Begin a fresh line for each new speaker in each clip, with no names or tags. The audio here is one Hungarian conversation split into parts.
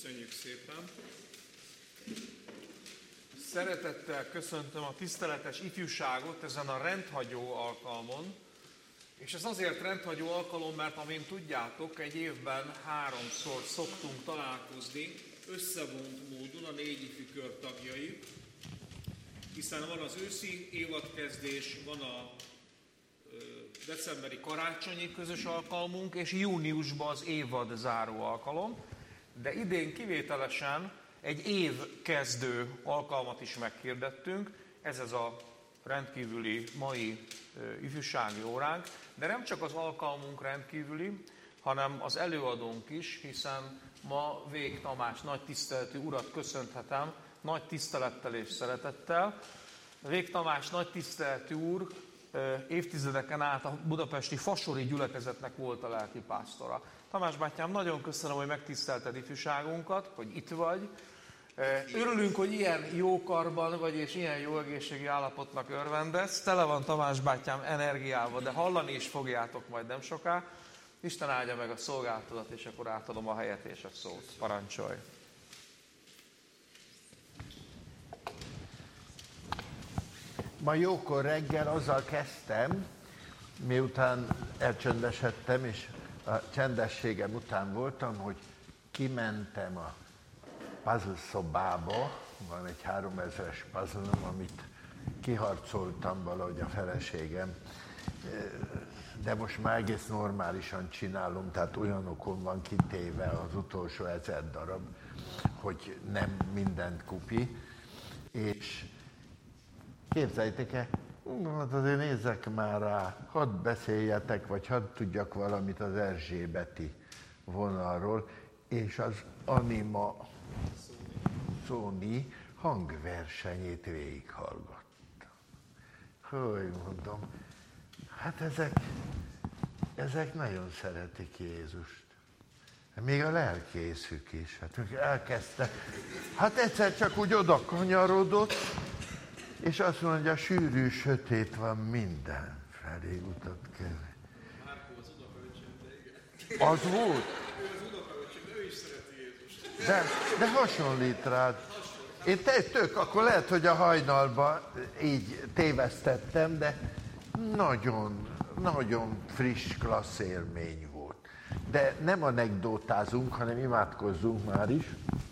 Köszönjük szépen! Szeretettel köszöntöm a tiszteletes ifjúságot ezen a rendhagyó alkalmon. És ez azért rendhagyó alkalom, mert amint tudjátok, egy évben 3-szor szoktunk találkozni összevont módon a 4 ifjúkör tagjai, hiszen van az őszi évadkezdés, van a decemberi karácsonyi közös alkalmunk, és júniusban az évad záró alkalom, de idén kivételesen egy évkezdő alkalmat is meghirdettünk, ez a rendkívüli mai ifjúsági óránk, de nem csak az alkalmunk rendkívüli, hanem az előadónk is, hiszen ma Vég Tamás nagy tiszteletű urat köszönhetem, nagy tisztelettel és szeretettel. Vég Tamás nagy tiszteletű úr évtizedeken át a budapesti fasori gyülekezetnek volt a lelkipásztora. Tamás bátyám, nagyon köszönöm, hogy megtisztelted ifjúságunkat, hogy itt vagy. Örülünk, hogy ilyen jó karban vagy, és ilyen jó egészségi állapotnak örvendesz. Tele van Tamás bátyám energiával, de hallani is fogjátok majd nem soká. Isten áldja meg a szolgálatodat, és akkor átadom a helyet és a szót. Parancsolj!
Ma jókor reggel azzal kezdtem, miután elcsöndesedtem, és a csendességem után voltam, hogy kimentem a puzzle szobába, van egy 3000-es puzzle-om, amit kiharcoltam valahogy a feleségem, de most már egész normálisan csinálom, tehát olyanokon van kitéve az utolsó 1000 darab, hogy nem mindent kupi, és képzeljétek el, hát azért nézzek már rá, hadd beszéljetek, vagy hadd tudjak valamit az erzsébeti vonalról, és az Anima Sony hangversenyét végighallgattam. Hogy mondom, hát ezek nagyon szeretik Jézust. Még a lelkészük is. Hát elkezdte. Hát egyszer csak úgy oda kanyarodott, és azt mondja, sűrű, sötét van minden felé utat kell.
Márkó az unokaöcsém,
Az volt?
Ő az unokaöcsém, ő is szereti Jézust.
De hasonlít rád. Én akkor lehet, hogy a hajnalban így tévesztettem, de nagyon, nagyon friss, klassz élmény volt. De nem anekdótázunk, hanem imádkozzunk már is.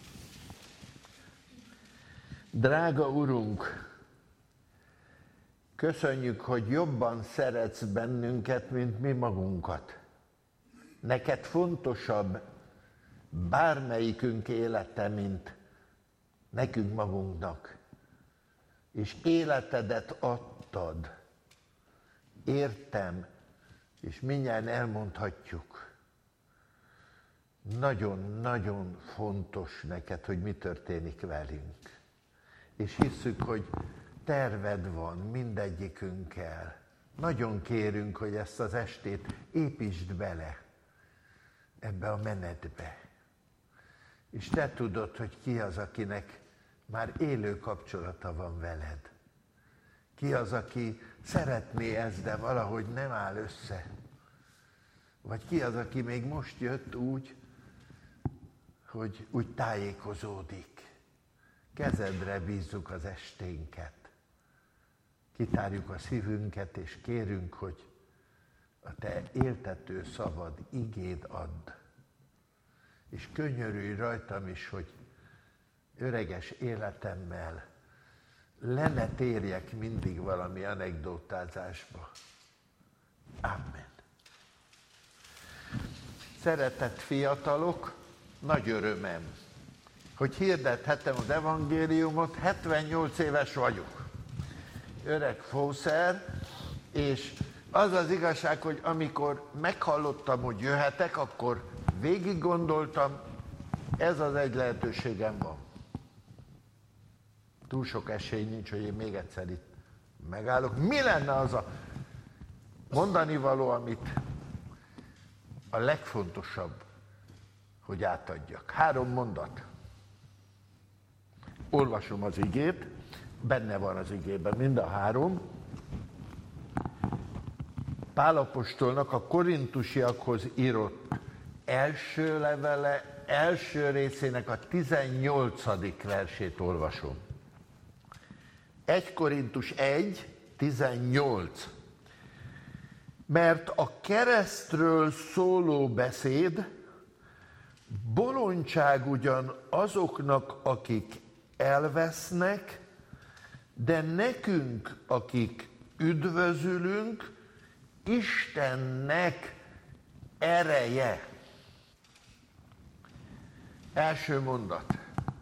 Drága Urunk, köszönjük, hogy jobban szeretsz bennünket, mint mi magunkat. Neked fontosabb bármelyikünk élete, mint nekünk magunknak. És életedet adtad. Értem, és mindjárt elmondhatjuk. Nagyon-nagyon fontos neked, hogy mi történik velünk. És hisszük, hogy terved van mindegyikünkkel. Nagyon kérünk, hogy ezt az estét építsd bele ebbe a menetbe. És te tudod, hogy ki az, akinek már élő kapcsolata van veled. Ki az, aki szeretné ezt, de valahogy nem áll össze. Vagy ki az, aki még most jött úgy, hogy úgy tájékozódik. Kezedre bízzuk az esténket. Kitárjuk a szívünket, és kérünk, hogy a te éltető szavad, igéd add. És könyörülj rajtam is, hogy öreges életemmel le ne térjek mindig valami anekdotázásba. Amen. Szeretett fiatalok, nagy örömem, hogy hirdethetem az evangéliumot, 78 éves vagyok. Öreg fószer, és az az igazság, hogy amikor meghallottam, hogy jöhetek, akkor végig gondoltam, ez az egy lehetőségem van. Túl sok esély nincs, hogy én még egyszer itt megállok. Mi lenne az a mondani való, amit a legfontosabb, hogy átadjak? 3 mondat. Olvasom az igét, benne van az igében mind a 3. Pál apostolnak a korintusiakhoz írott első levele első részének a 18. versét olvasom. 1 Korintus 1, 18. Mert a keresztről szóló beszéd bolondság ugyan azoknak, akik elvesznek, de nekünk, akik üdvözülünk, Istennek ereje. Első mondat.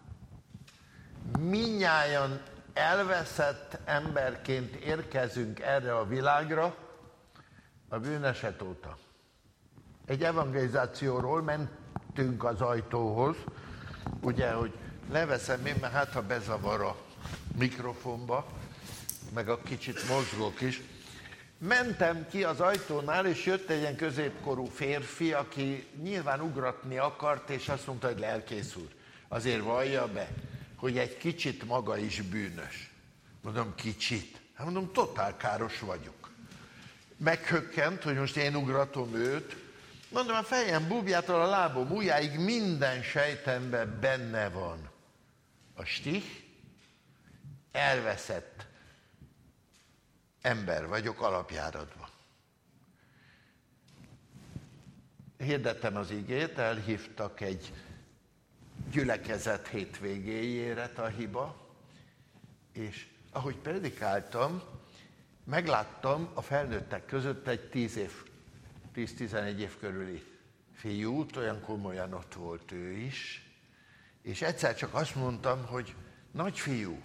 Mindnyájan elveszett emberként érkezünk erre a világra a bűneset óta. Egy evangelizációról mentünk az ajtóhoz, ugye, hogy leveszem én, mert hát ha bezavar a mikrofonba, meg a kicsit mozgok is. Mentem ki az ajtónál, és jött egy ilyen középkorú férfi, aki nyilván ugratni akart, és azt mondta, hogy lelkész úr, azért vallja be, hogy egy kicsit maga is bűnös. Mondom, kicsit? Hát mondom, totál káros vagyok. Meghökkent, hogy most én ugratom őt. Mondom, a fejem búbjától a lábom ujjáig minden sejtemben benne van a stih, elveszett ember vagyok alapjáratban. Hirdettem az igét, elhívtak egy gyülekezet hétvégéjére Tahiba, és ahogy predikáltam, megláttam a felnőttek között egy 10-11 év körüli fiút, olyan komolyan ott volt ő is, és egyszer csak azt mondtam, hogy nagyfiú,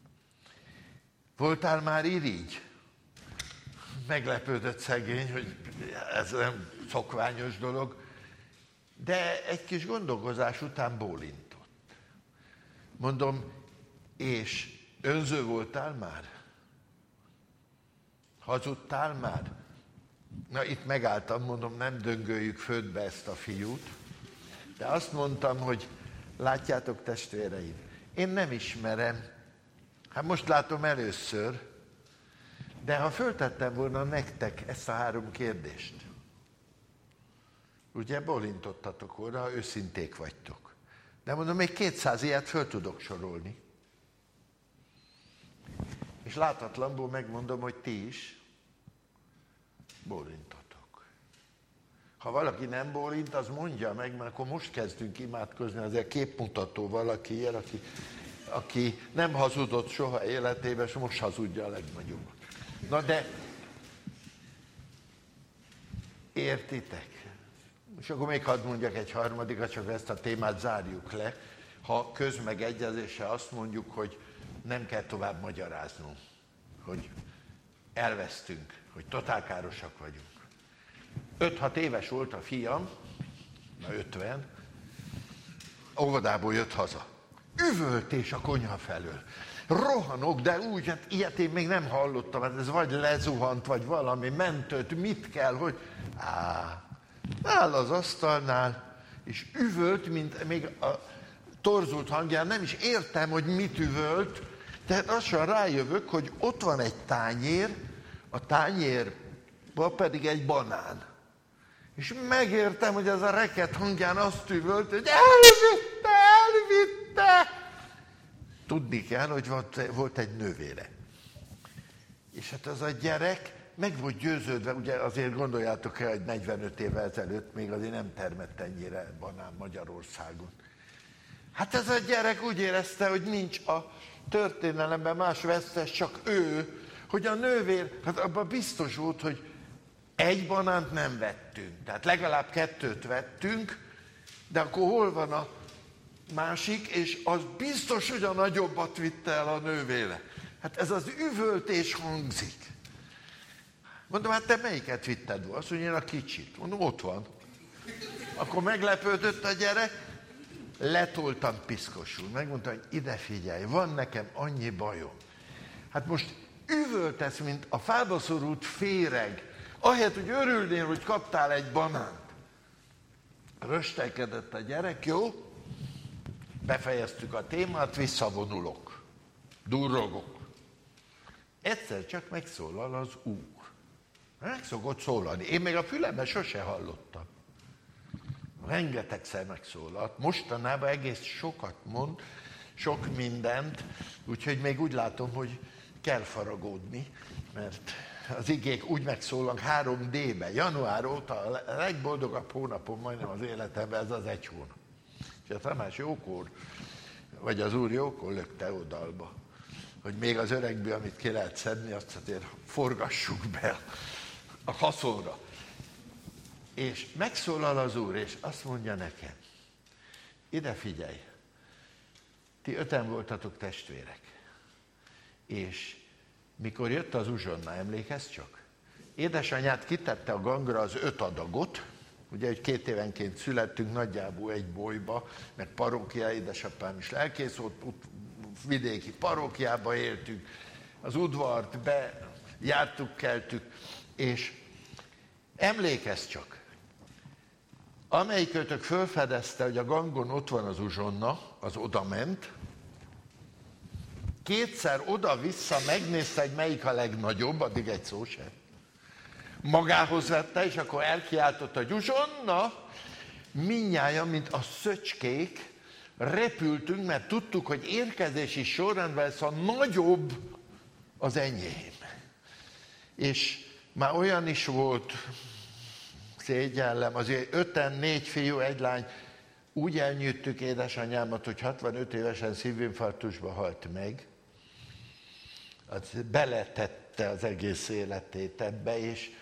voltál már irigy? Meglepődött szegény, hogy ez nem szokványos dolog, de egy kis gondolkozás után bólintott. Mondom, és önző voltál már? Hazudtál már? Na, itt megálltam, mondom, nem döngöljük földbe ezt a fiút, de azt mondtam, hogy látjátok, testvéreim, én nem ismerem, hát most látom először, de ha föltettem volna nektek ezt a 3 kérdést, ugye bólintottatok volna, ha őszinték vagytok. De mondom, még 200 ilyet föl tudok sorolni. És látatlanból megmondom, hogy ti is bólintotok. Ha valaki nem bólint, az mondja meg, mert akkor most kezdünk imádkozni, azért képmutató valakiért, aki nem hazudott soha életében, és most hazudja a legnagyobbat. Na de, értitek? És akkor még hadd mondjak egy harmadikat, csak ezt a témát zárjuk le. Ha közmegegyezéssel azt mondjuk, hogy nem kell tovább magyaráznunk, hogy elvesztünk, hogy totálkárosak vagyunk. 5-6 éves volt a fiam, na 50, óvodából jött haza. Üvöltés a konyha felől. Rohanok, de úgy, hát ilyet én még nem hallottam, hát ez vagy lezuhant, vagy valami mentőt, mit kell, hogy... Áll az asztalnál, és üvölt, mint még a torzult hangján, nem is értem, hogy mit üvölt, tehát lassan rájövök, hogy ott van egy tányér, a tányérban pedig egy banán. És megértem, hogy ez a reket hangján azt üvölt, hogy elvitte! Tudni kell, hogy volt egy nővére. És hát az a gyerek meg volt győződve, ugye azért gondoljátok el, hogy 45 évvel ezelőtt még azért nem termett ennyire banán Magyarországon. Hát ez a gyerek úgy érezte, hogy nincs a történelemben más vesztes, csak ő, hogy a nővér, hát abban biztos volt, hogy egy banánt nem vettünk. Tehát legalább 2 vettünk, de akkor hol van a másik, és az biztos, hogy a nagyobbat vitte el a nővére. Hát ez az üvöltés hangzik. Mondom, hát te melyiket vitted volna? Azt mondja, én a kicsit. Mondom, ott van. Akkor meglepődött a gyerek, letoltam piszkosul. Megmondta, hogy ide figyelj, van nekem annyi bajom. Hát most üvöltesz, mint a fába szorult féreg. Ahelyett, hogy örülnél, hogy kaptál egy banánt. Röstelkedett a gyerek, jó? Befejeztük a témát, visszavonulok. Durrogok. Egyszer csak megszólal az Úr. Meg szokott szólalni. Én még a fülemben sose hallottam. rengetegszer megszólalt. Mostanában egész sokat mond, sok mindent, úgyhogy még úgy látom, hogy kell faragódni, mert az igék úgy megszólalnak 3D-ben. Január óta a legboldogabb hónapom majdnem az életemben, ez az 1 hónap. És a Tamás jókor, vagy az Úr jókor lökte oldalba, hogy még az öregből, amit ki lehet szedni, azt azért forgassuk be a haszonra. És megszólal az Úr, és azt mondja nekem, ide figyelj, ti 5-en voltatok testvérek, és mikor jött az uzsonna, emlékezz csak? Édesanyád kitette a gangra az 5 adagot, ugye, hogy 2 évenként születtünk nagyjából egy bolyba, meg parókia, édesapám is lelkész volt, vidéki parókiába éltünk, az udvart bejártuk, keltük, és emlékezz csak, amelyikőtök fölfedezte, hogy a gangon ott van az uzsonna, az odament, 2-szer oda-vissza megnézte, hogy melyik a legnagyobb, addig egy szó sem. Magához vette, és akkor elkiáltott, hogy uzsonna, mindnyájan, mint a szöcskék, repültünk, mert tudtuk, hogy érkezési sorrendben ez a nagyobb az enyém. És már olyan is volt, szégyellem, azért 5-en, 4 fiú, 1 lány, úgy elnyűjtük édesanyámat, hogy 65 évesen szívinfarktusba halt meg. Az beletette az egész életét ebbe,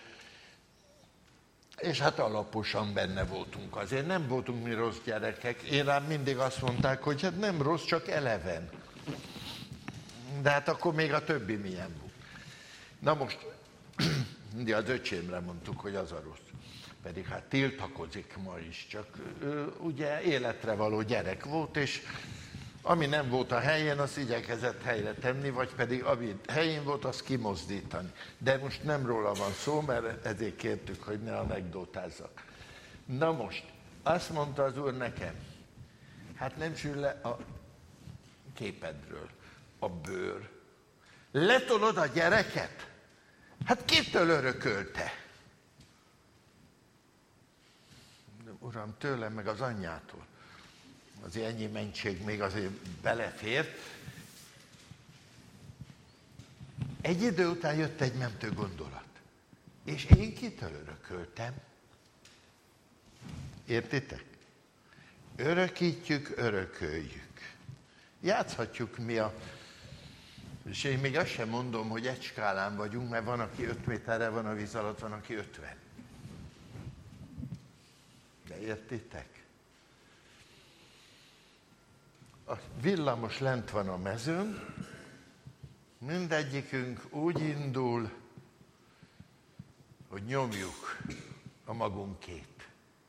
és hát alaposan benne voltunk. Azért nem voltunk mi rossz gyerekek. Én rám mindig azt mondták, hogy hát nem rossz, csak eleven. De hát akkor még a többi milyen volt. Na most, mindig az öcsémre mondtuk, hogy az a rossz. Pedig hát tiltakozik ma is, csak ő ugye életre való gyerek volt, és ami nem volt a helyén, azt igyekezett helyre tenni, vagy pedig ami helyén volt, azt kimozdítani. De most nem róla van szó, mert ezért kértük, hogy ne anekdotázzak. Na most, azt mondta az Úr nekem, hát nem sül le a képedről a bőr. Letolod a gyereket? Hát kitől örökölte? Uram, tőlem meg az anyjától. Azért ennyi mentség még azért belefért. Egy idő után jött egy mentő gondolat. És én kitől örököltem? Értitek? Örökítjük, örököljük. Játszhatjuk mi a... És én még azt sem mondom, hogy egy skálán vagyunk, mert van, aki 5 méterre van a víz alatt, van, aki 50. De értitek? A villamos lent van a mezőn, mindegyikünk úgy indul, hogy nyomjuk a magunkét.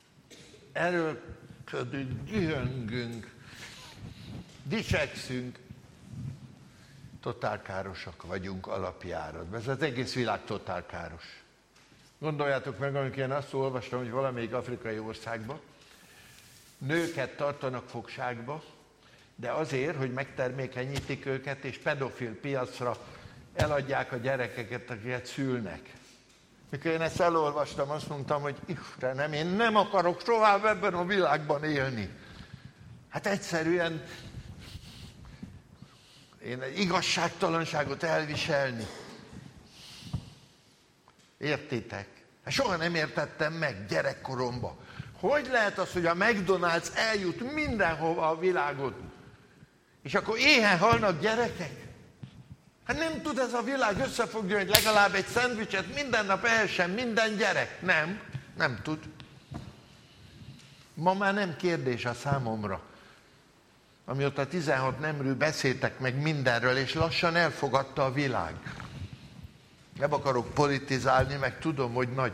Erőlködünk, dühöngünk, dicsekszünk, totálkárosak vagyunk alapjáratban. Ez az egész világ totálkáros. Gondoljátok meg, amikor én azt olvastam, hogy valamelyik afrikai országban nőket tartanak fogságba, de azért, hogy megtermékenyítik őket, és pedofil piacra eladják a gyerekeket, akiket szülnek. Mikor én ezt elolvastam, azt mondtam, hogy Istenem, én nem akarok tovább ebben a világban élni. Hát egyszerűen én egy igazságtalanságot elviselni. Értitek? Hát soha nem értettem meg gyerekkoromban. Hogy lehet az, hogy a McDonald's eljut mindenhova a világon, és akkor éhen halnak gyerekek? Hát nem tud ez a világ összefogni, hogy legalább egy szendvicset minden nap ehessen minden gyerek. Nem tud. Ma már nem kérdés a számomra. Amióta 16 nemről beszéltek meg mindenről, és lassan elfogadta a világ. Nem akarok politizálni, meg tudom, hogy nagy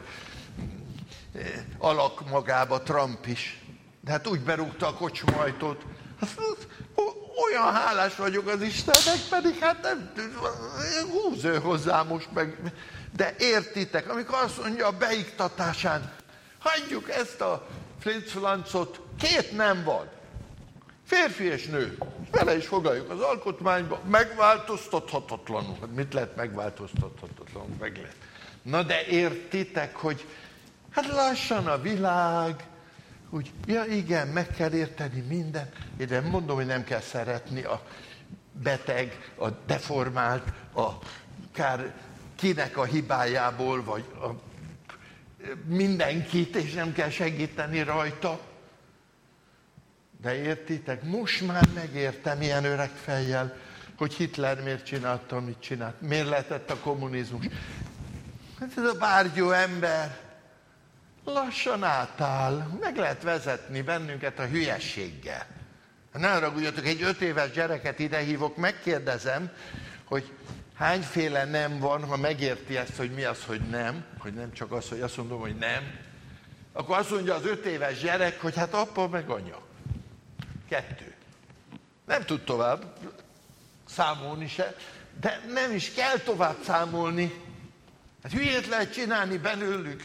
alak magába Trump is. De hát úgy berúgta a kocsmajtót. Olyan hálás vagyok az Istennek, pedig hát nem húz ő hozzá most meg. De értitek, amikor azt mondja a beiktatásán, hagyjuk ezt a flincflancot, 2 nem van. Férfi és nő. Bele is foglaljuk az alkotmányba, megváltoztathatatlanul. Hát mit lehet megváltoztathatatlanul? Meg lehet. Na de értitek, hogy hát lassan a világ úgy, ja igen, meg kell érteni mindent, de mondom, hogy nem kell szeretni a beteg, a deformált, akár kinek a hibájából, vagy mindenkit, és nem kell segíteni rajta. De értitek, most már megértem ilyen öreg fejjel, hogy Hitler miért csinálta, amit csinált, miért lehetett a kommunizmus. Hát ez a bárgyú ember lassan átáll, meg lehet vezetni bennünket a hülyességgel. Ne haragudjatok, egy 5 éves gyereket idehívok, megkérdezem, hogy hányféle nem van, ha megérti ezt, hogy mi az, hogy nem csak az, hogy azt mondom, hogy nem, akkor azt mondja az 5 éves gyerek, hogy hát apa meg anya. 2. Nem tud tovább számolni se, de nem is kell tovább számolni. Hát hülyét lehet csinálni belőlük?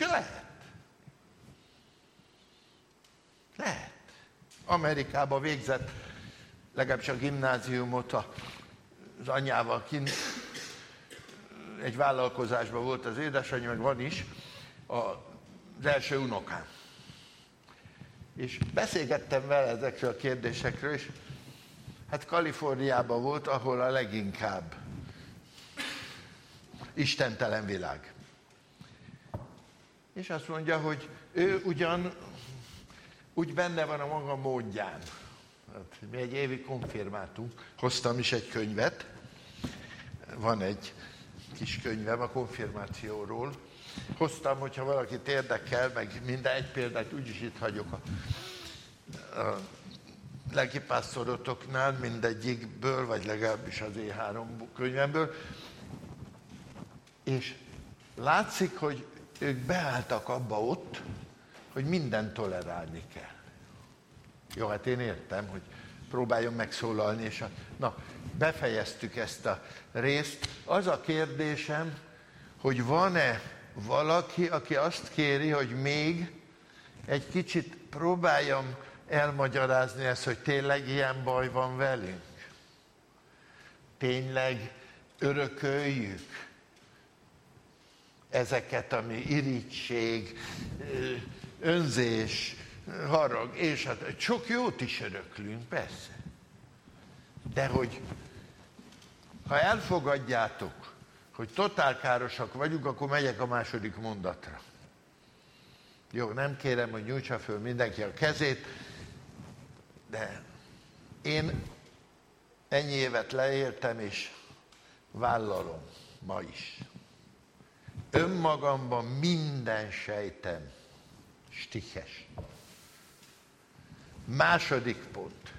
Lehet. Amerikában végzett legalábbis a gimnáziumot az anyjával kint. Egy vállalkozásban volt az édesanyja, meg van is, az első unokám. És beszélgettem vele ezekről a kérdésekről, és hát Kaliforniában volt, ahol a leginkább istentelen világ. És azt mondja, hogy ő ugyan úgy benne van a maga módján. Hát, mi egy évig konfirmáltunk, hoztam is egy könyvet, van egy kis könyvem a konfirmációról. Hoztam, hogyha valakit érdekel, meg minden egy példát úgyis itt hagyok a lelkipásztorotoknál, mindegyikből, vagy legalábbis az E3 könyvemből. És látszik, hogy ők beálltak abba ott, hogy mindent tolerálni kell. Jó, hát én értem, hogy próbáljon megszólalni, és befejeztük ezt a részt. Az a kérdésem, hogy van-e valaki, aki azt kéri, hogy még egy kicsit próbáljam elmagyarázni ezt, hogy tényleg ilyen baj van velünk? Tényleg örököljük ezeket, ami irigység, önzés, harag, és hát sok jót is öröklünk, persze. De hogy ha elfogadjátok, hogy totálkárosak vagyunk, akkor megyek a második mondatra. Jó, nem kérem, hogy nyújtsa föl mindenki a kezét, de én ennyi évet leéltem, és vállalom ma is. Önmagamban minden sejtem stiches. Második pont.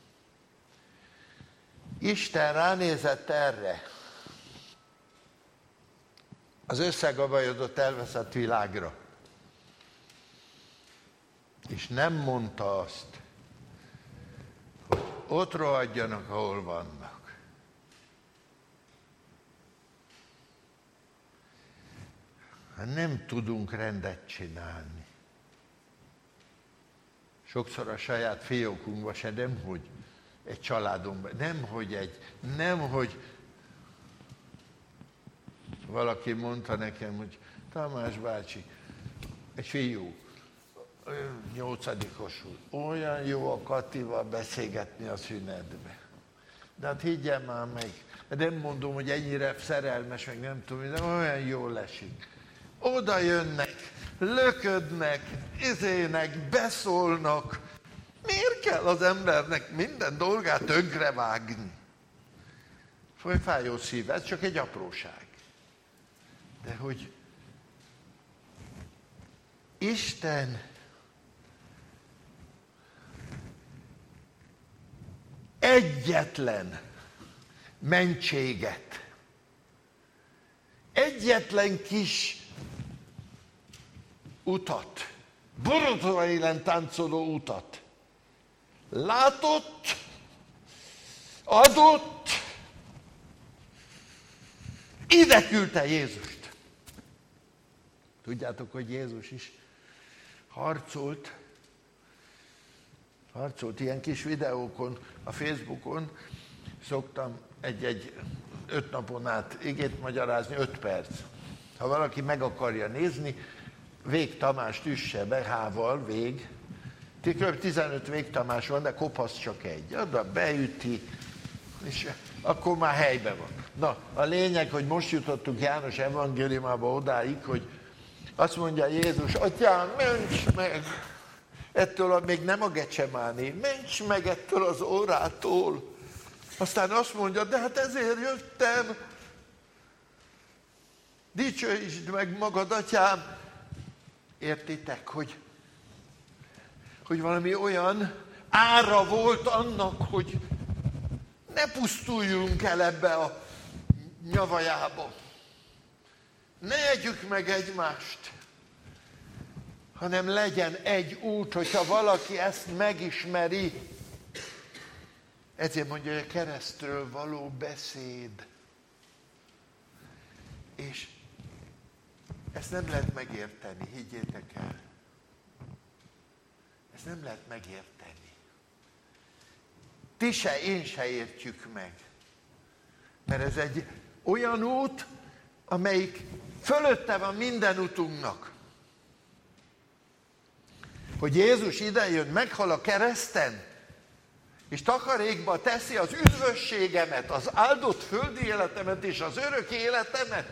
Isten ránézett erre, az összegabajodott, elveszett világra, és nem mondta azt, hogy ott rohadjanak, ahol vannak. Nem tudunk rendet csinálni. Sokszor a saját fiókunkban se, nemhogy egy családunkban, nemhogy valaki mondta nekem, hogy Tamás bácsi, egy fiú, 8-os volt, olyan jó a Katival beszélgetni a szünetbe. De hát higgyem már meg, nem mondom, hogy ennyire szerelmes, meg nem tudom, de olyan jól esik. Oda jönnek, löködnek, beszólnak. Miért kell az embernek minden dolgát tönkrevágni? Fájó szív, ez csak egy apróság. De hogy Isten egyetlen mentséget, egyetlen kis utat, borotva élen táncoló utat látott, adott, ide küldte Jézust. Tudjátok, hogy Jézus is harcolt ilyen kis videókon, a Facebookon. Szoktam egy 5 napon át igét magyarázni, 5 perc. Ha valaki meg akarja nézni, Vég Tamást üsse be H-val, Vég Kb. 15 végtamás van, de kopasz csak egy. Oda beüti, és akkor már helyben van. Na, a lényeg, hogy most jutottunk János evangéliumába odáig, hogy azt mondja Jézus, atyám, ments meg! Ettől még nem a Gecsemáné, ments meg ettől az órától. Aztán azt mondja, de hát ezért jöttem. Dicsőítsd meg magad, atyám. Értitek, hogy valami olyan ára volt annak, hogy ne pusztuljunk el ebbe a nyavajába. Ne együk meg egymást, hanem legyen egy út, hogyha valaki ezt megismeri. Ezért mondja, hogy a keresztről való beszéd. És ezt nem lehet megérteni, higgyétek el. Ezt nem lehet megérteni. Ti se, én se értjük meg. Mert ez egy olyan út, amelyik fölötte van minden utunknak. Hogy Jézus idejön, meghal a kereszten, és takarékba teszi az üdvösségemet, az áldott földi életemet és az örök életemet.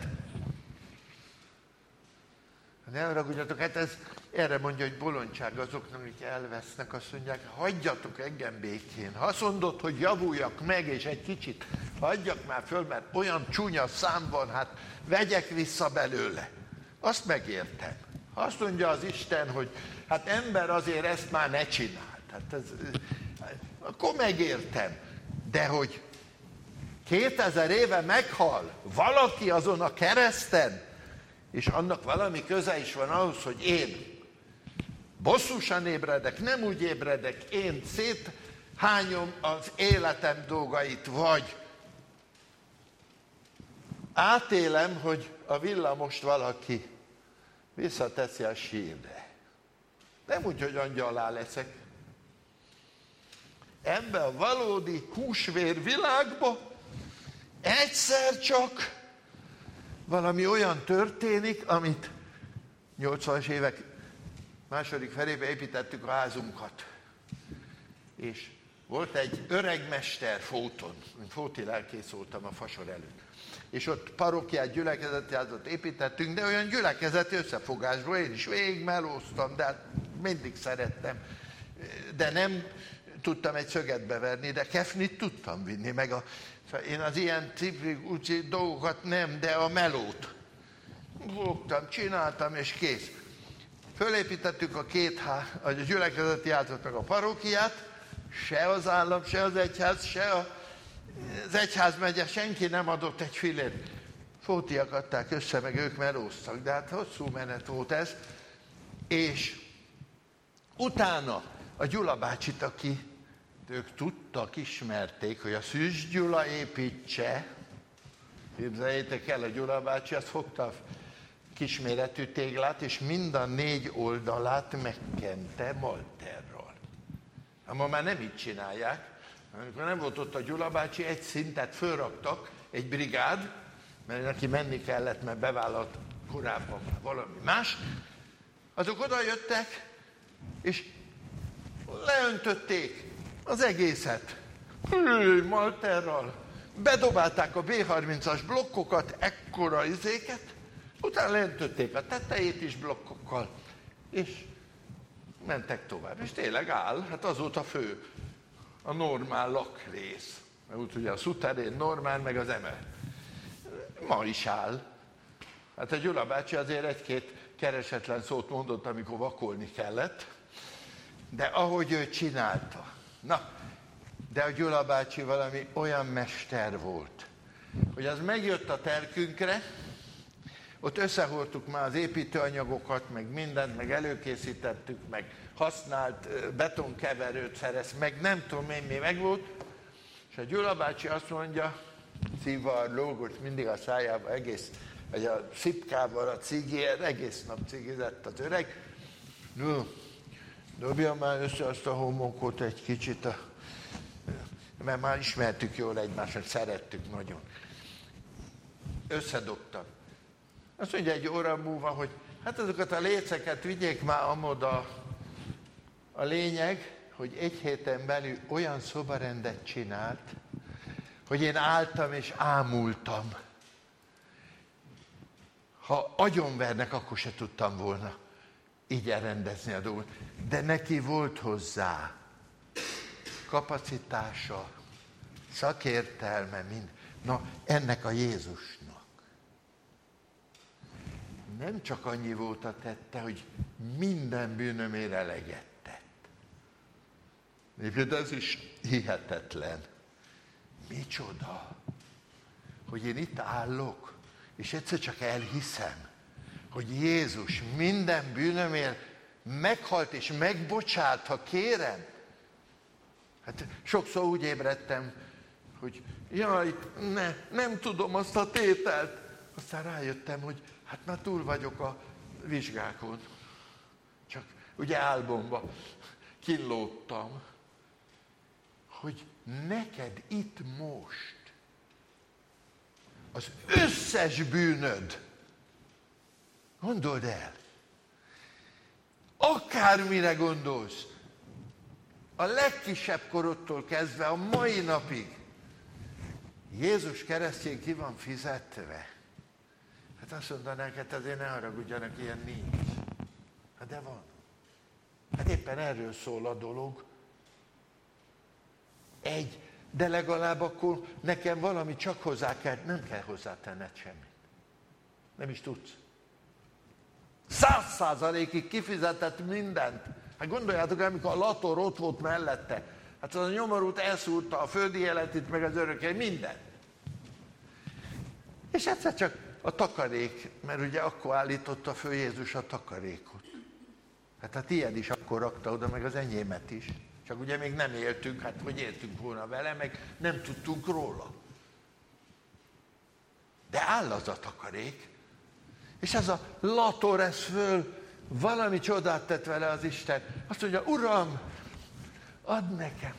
Ne haragudjatok, hát ez erre mondja, hogy bolondság azoknak, akik elvesznek, azt mondják, hagyjatok engem békén. Ha azt mondod, hogy javuljak meg, és egy kicsit hagyjak már föl, mert olyan csúnya szám van, hát vegyek vissza belőle. Azt megértem. Ha azt mondja az Isten, hogy hát ember azért ezt már ne csináld, hát akkor megértem. De hogy 2000 éve meghal valaki azon a kereszten, és annak valami köze is van ahhoz, hogy én bosszusan ébredek, nem úgy ébredek, én széthányom az életem dolgait, vagy átélem, hogy a villamost valaki visszateszi a sírre. Nem úgy, hogy angyalá leszek. Ebbe a valódi húsvér világba egyszer csak valami olyan történik, amit 80-as évek második felében építettük a házunkat. És volt egy öreg mester Fóton, Fóti lelkész voltam a fasor előtt. És ott parókiát, gyülekezeti házat építettünk, de olyan gyülekezeti összefogásból én is végigmelóztam, de hát mindig szerettem. De nem tudtam egy szöget beverni, de kefnit tudtam vinni, meg én az ilyen cipri dolgokat nem, de a melót. Fogtam, csináltam, és kész. Fölépítettük a gyülekezeti házat, meg a parókiát, se az állam, se az egyház, se az egyházmegye, senki nem adott egy fillért. Fótiak adták össze, meg ők melóztak, de hát hosszú menet volt ez. És utána a Gyula bácsit, aki ők tudtak, ismerték, hogy a Szűz Gyula építse. Képzeljétek el, a Gyula bácsi azt fogta a kisméretű téglát, és mind a 4 oldalát megkente malterral. Ma már nem így csinálják. Amikor nem volt ott a Gyula bácsi, egy szintet fölraktak, egy brigád, mert neki menni kellett, mert bevállalt korábban valami más. Azok oda jöttek, és leöntötték az egészet. Malterral. Bedobálták a B30-as blokkokat, ekkora izéket, utána leöntötték a tetejét is blokkokkal, és mentek tovább. És tényleg áll, hát az volt a fő, a normál lakrész. Mert úgy ugye a szuterén normál, meg az emel. Ma is áll. Hát a Gyula bácsi azért egy-két keresetlen szót mondott, amikor vakolni kellett, de ahogy ő csinálta. Na, de a Gyula bácsi valami olyan mester volt, hogy az megjött a terkünkre, ott összehordtuk már az építőanyagokat, meg mindent, meg előkészítettük, meg használt betonkeverőt szerez, meg nem tudom én mi meg volt, és a Gyula bácsi azt mondja, szívval lógott mindig a szájába egész, vagy a szipkával a cigér, egész nap cigizett az öreg. No, dobja már össze azt a homokot egy kicsit, mert már ismertük jól egymást, mert szerettük nagyon. Összedobtam. Azt mondja egy óra múlva, hogy hát azokat a léceket vigyék már amoda A lényeg, hogy egy héten belül olyan szobarendet csinált, hogy én álltam és ámultam. Ha agyonvernek, akkor se tudtam volna így elrendezni a dolgot. De neki volt hozzá kapacitása, szakértelme, mind. Na, ennek a Jézusnak nem csak annyi volt a tette, hogy minden bűnömért eleget tett. Egyébként ez is hihetetlen. Micsoda, hogy én itt állok, és egyszer csak elhiszem, hogy Jézus minden bűnömért meghalt és megbocsált, ha kérem. Hát sokszor úgy ébredtem, hogy jaj, nem tudom azt a tételt. Aztán rájöttem, hogy hát már túl vagyok a vizsgákon. Csak ugye álmomban kínlódtam, hogy neked itt most az összes bűnöd, gondold el, akármire gondolsz, a legkisebb korodtól kezdve a mai napig, Jézus keresztjén ki van fizetve. Hát azt mondanák, hát azért ne haragudjanak, ilyen nincs. Hát de van. Hát éppen erről szól a dolog. De legalább akkor nekem valami csak hozzá kell, nem kell hozzátenned semmit. Nem is tudsz. 100%-ig kifizetett mindent. Hát gondoljátok, amikor a Lator ott volt mellette, hát az a nyomorult elszúrta a földi életét, meg az örökké, mindent. És egyszer csak a takarék, mert ugye akkor állította föl Jézus a takarékot. Hát a tiéd is akkor rakta oda, meg az enyémet is. Csak ugye még nem éltünk, hát hogy éltünk volna vele, meg nem tudtunk róla. De áll az a takarék, és ez a Lator, ez föl, valami csodát tett vele az Isten. Azt mondja, Uram, add nekem.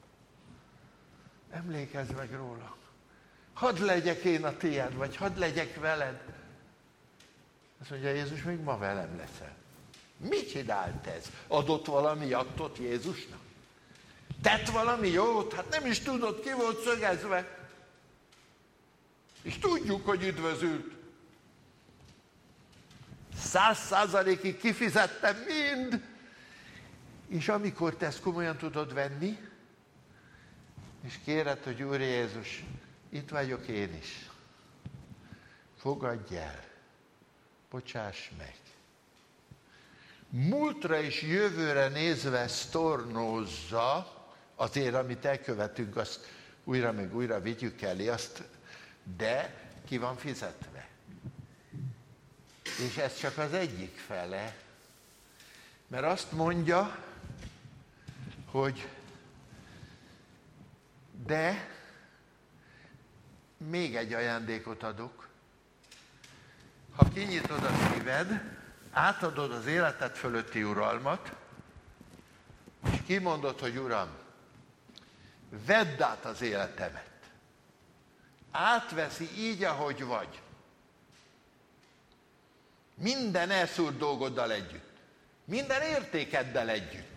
Emlékezz meg róla. Hadd legyek én a tiéd, vagy hadd legyek veled. Azt mondja, Jézus, még ma velem leszel. Mit csinált ez? Adott valami adtot Jézusnak? Tett valami jót? Hát nem is tudod, ki volt szögezve. És tudjuk, hogy üdvözült. 100%-ig kifizettem mind. És amikor te ezt komolyan tudod venni, és kéred, hogy Úr Jézus, itt vagyok én is. Fogadj el. Bocsáss meg. Múltra és jövőre nézve sztornózza, azért, amit elkövetünk, azt újra meg újra vigyük elé, de ki van fizetve. És ez csak az egyik fele. Mert azt mondja, hogy de még egy ajándékot adok. Ha kinyitod a szíved, átadod az életed fölötti uralmat, és kimondod, hogy Uram, vedd át az életemet. Átveszi így, ahogy vagy. Minden elszúrt dolgoddal együtt. Minden értékeddel együtt.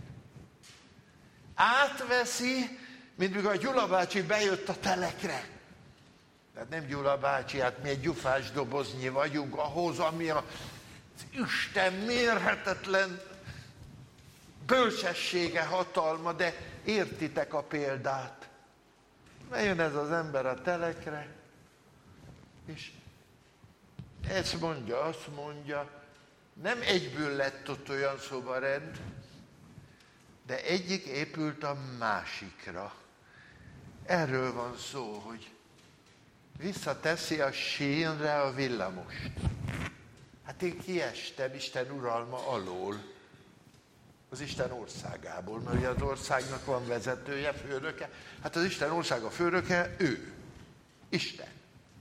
Átveszi, mint mikor a Gyula bácsi bejött a telekre. Tehát nem Gyula bácsi, hát mi egy gyufás doboznyi vagyunk ahhoz, ami az Isten mérhetetlen bölcsessége, hatalma, de értitek a példát. Bejön ez az ember a telekre, és ezt mondja, azt mondja, nem egyből lett ott olyan szobarend, de egyik épült a másikra. Erről van szó, hogy visszateszi a sínre a villamost. Hát én kiestem Isten uralma alól, az Isten országából, mert ugye az országnak van vezetője, főnöke. Hát az Isten országa főnöke ő, Isten.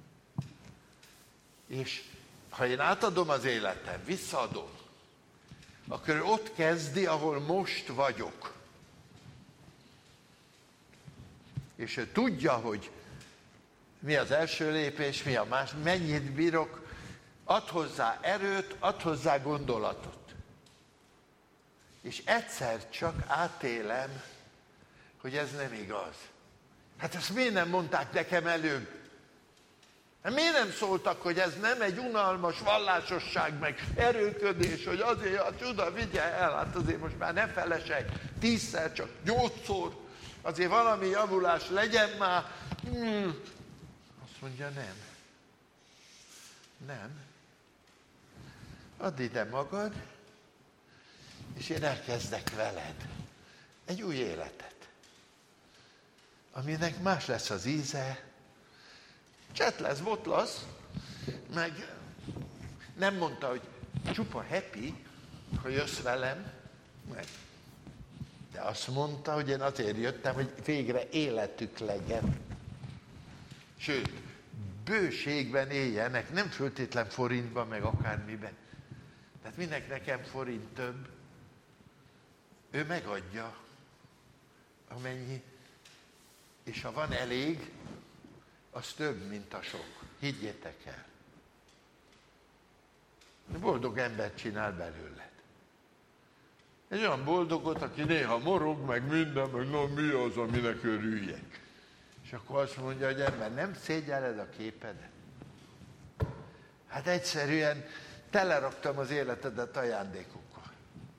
És ha én átadom az életem, visszaadom, akkor ő ott kezdi, ahol most vagyok. És ő tudja, hogy mi az első lépés, mi a más, mennyit bírok, ad hozzá erőt, ad hozzá gondolatot. és egyszer csak átélem, hogy ez nem igaz. Hát ezt miért nem mondták nekem előbb? Hát miért nem szóltak, hogy ez nem egy unalmas vallásosság, meg erőködés, hogy azért a csuda vigye el, hát azért most már ne felesek 10-szer, csak 8-szor, azért valami javulás legyen már. Azt mondja, nem. Nem. Add ide magad, és én elkezdek veled egy új életet, aminek más lesz az íze, cset lesz, bot lesz, meg nem mondta, hogy csupa happy, ha jössz velem, meg. De azt mondta, hogy én azért jöttem, hogy végre életük legyen. Sőt, bőségben éljenek, nem föltétlen forintban, meg akármiben. Tehát minek nekem forint több, ő megadja, amennyi, és ha van elég, az több, mint a sok. Higgyétek el. Boldog embert csinál belőled. Egy olyan boldogot, aki néha morog, meg minden, meg na mi az, aminek örüljek. És akkor azt mondja, hogy ember, nem szégyelled a képedet? Hát egyszerűen teleraktam az életedet ajándékokkal.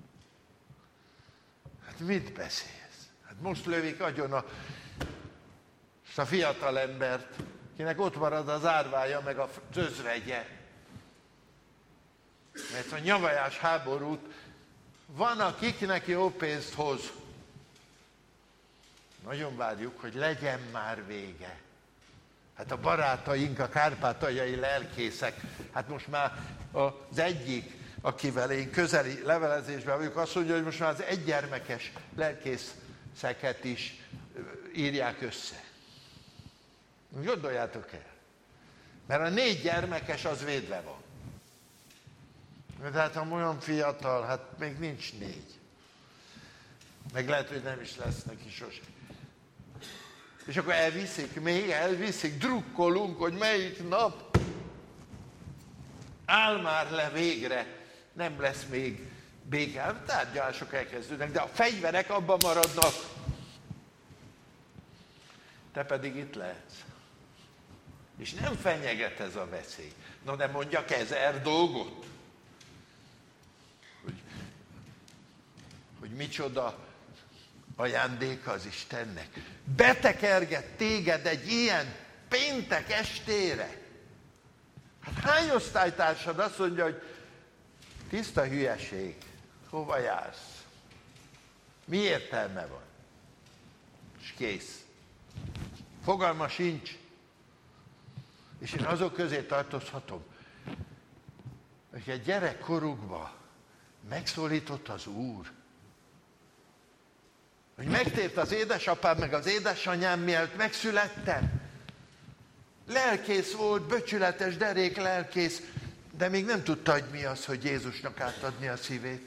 Hát mit beszélsz? Hát most lövik agyon a fiatal embert, kinek ott marad az árvája, meg az özvegye. Mert a nyavajás háborút van, akiknek jó pénzt hoz. Nagyon várjuk, hogy legyen már vége. Hát a barátaink, a kárpátaljai lelkészek, hát most már az egyik, akivel én közeli levelezésben vagyok, azt mondja, hogy most már az egygyermekes lelkészeket is írják össze. Gondoljátok el. Mert a 4 gyermekes az védve van. De hát ha olyan fiatal, hát még nincs 4. Meg lehet, hogy nem is lesz neki sosem. És akkor elviszik, drukkolunk, hogy melyik nap áll már le végre, nem lesz még béke. Tárgyalások elkezdődnek, de a fegyverek abban maradnak. Te pedig itt lehetsz. És nem fenyeget ez a veszély. Na de mondjak 1000 dolgot. Hogy micsoda ajándék az Istennek. Betekerget téged egy ilyen péntek estére. Hát hány osztálytársad azt mondja, hogy tiszta hülyeség, hova jársz? Mi értelme van? És kész. Fogalma sincs. És én azok közé tartozhatom, hogy egy gyerekkorukban megszólított az Úr, hogy megtért az édesapám, meg az édesanyám, mielőtt megszülettem. Lelkész volt, becsületes, derék lelkész, de még nem tudta, hogy mi az, hogy Jézusnak átadni a szívét.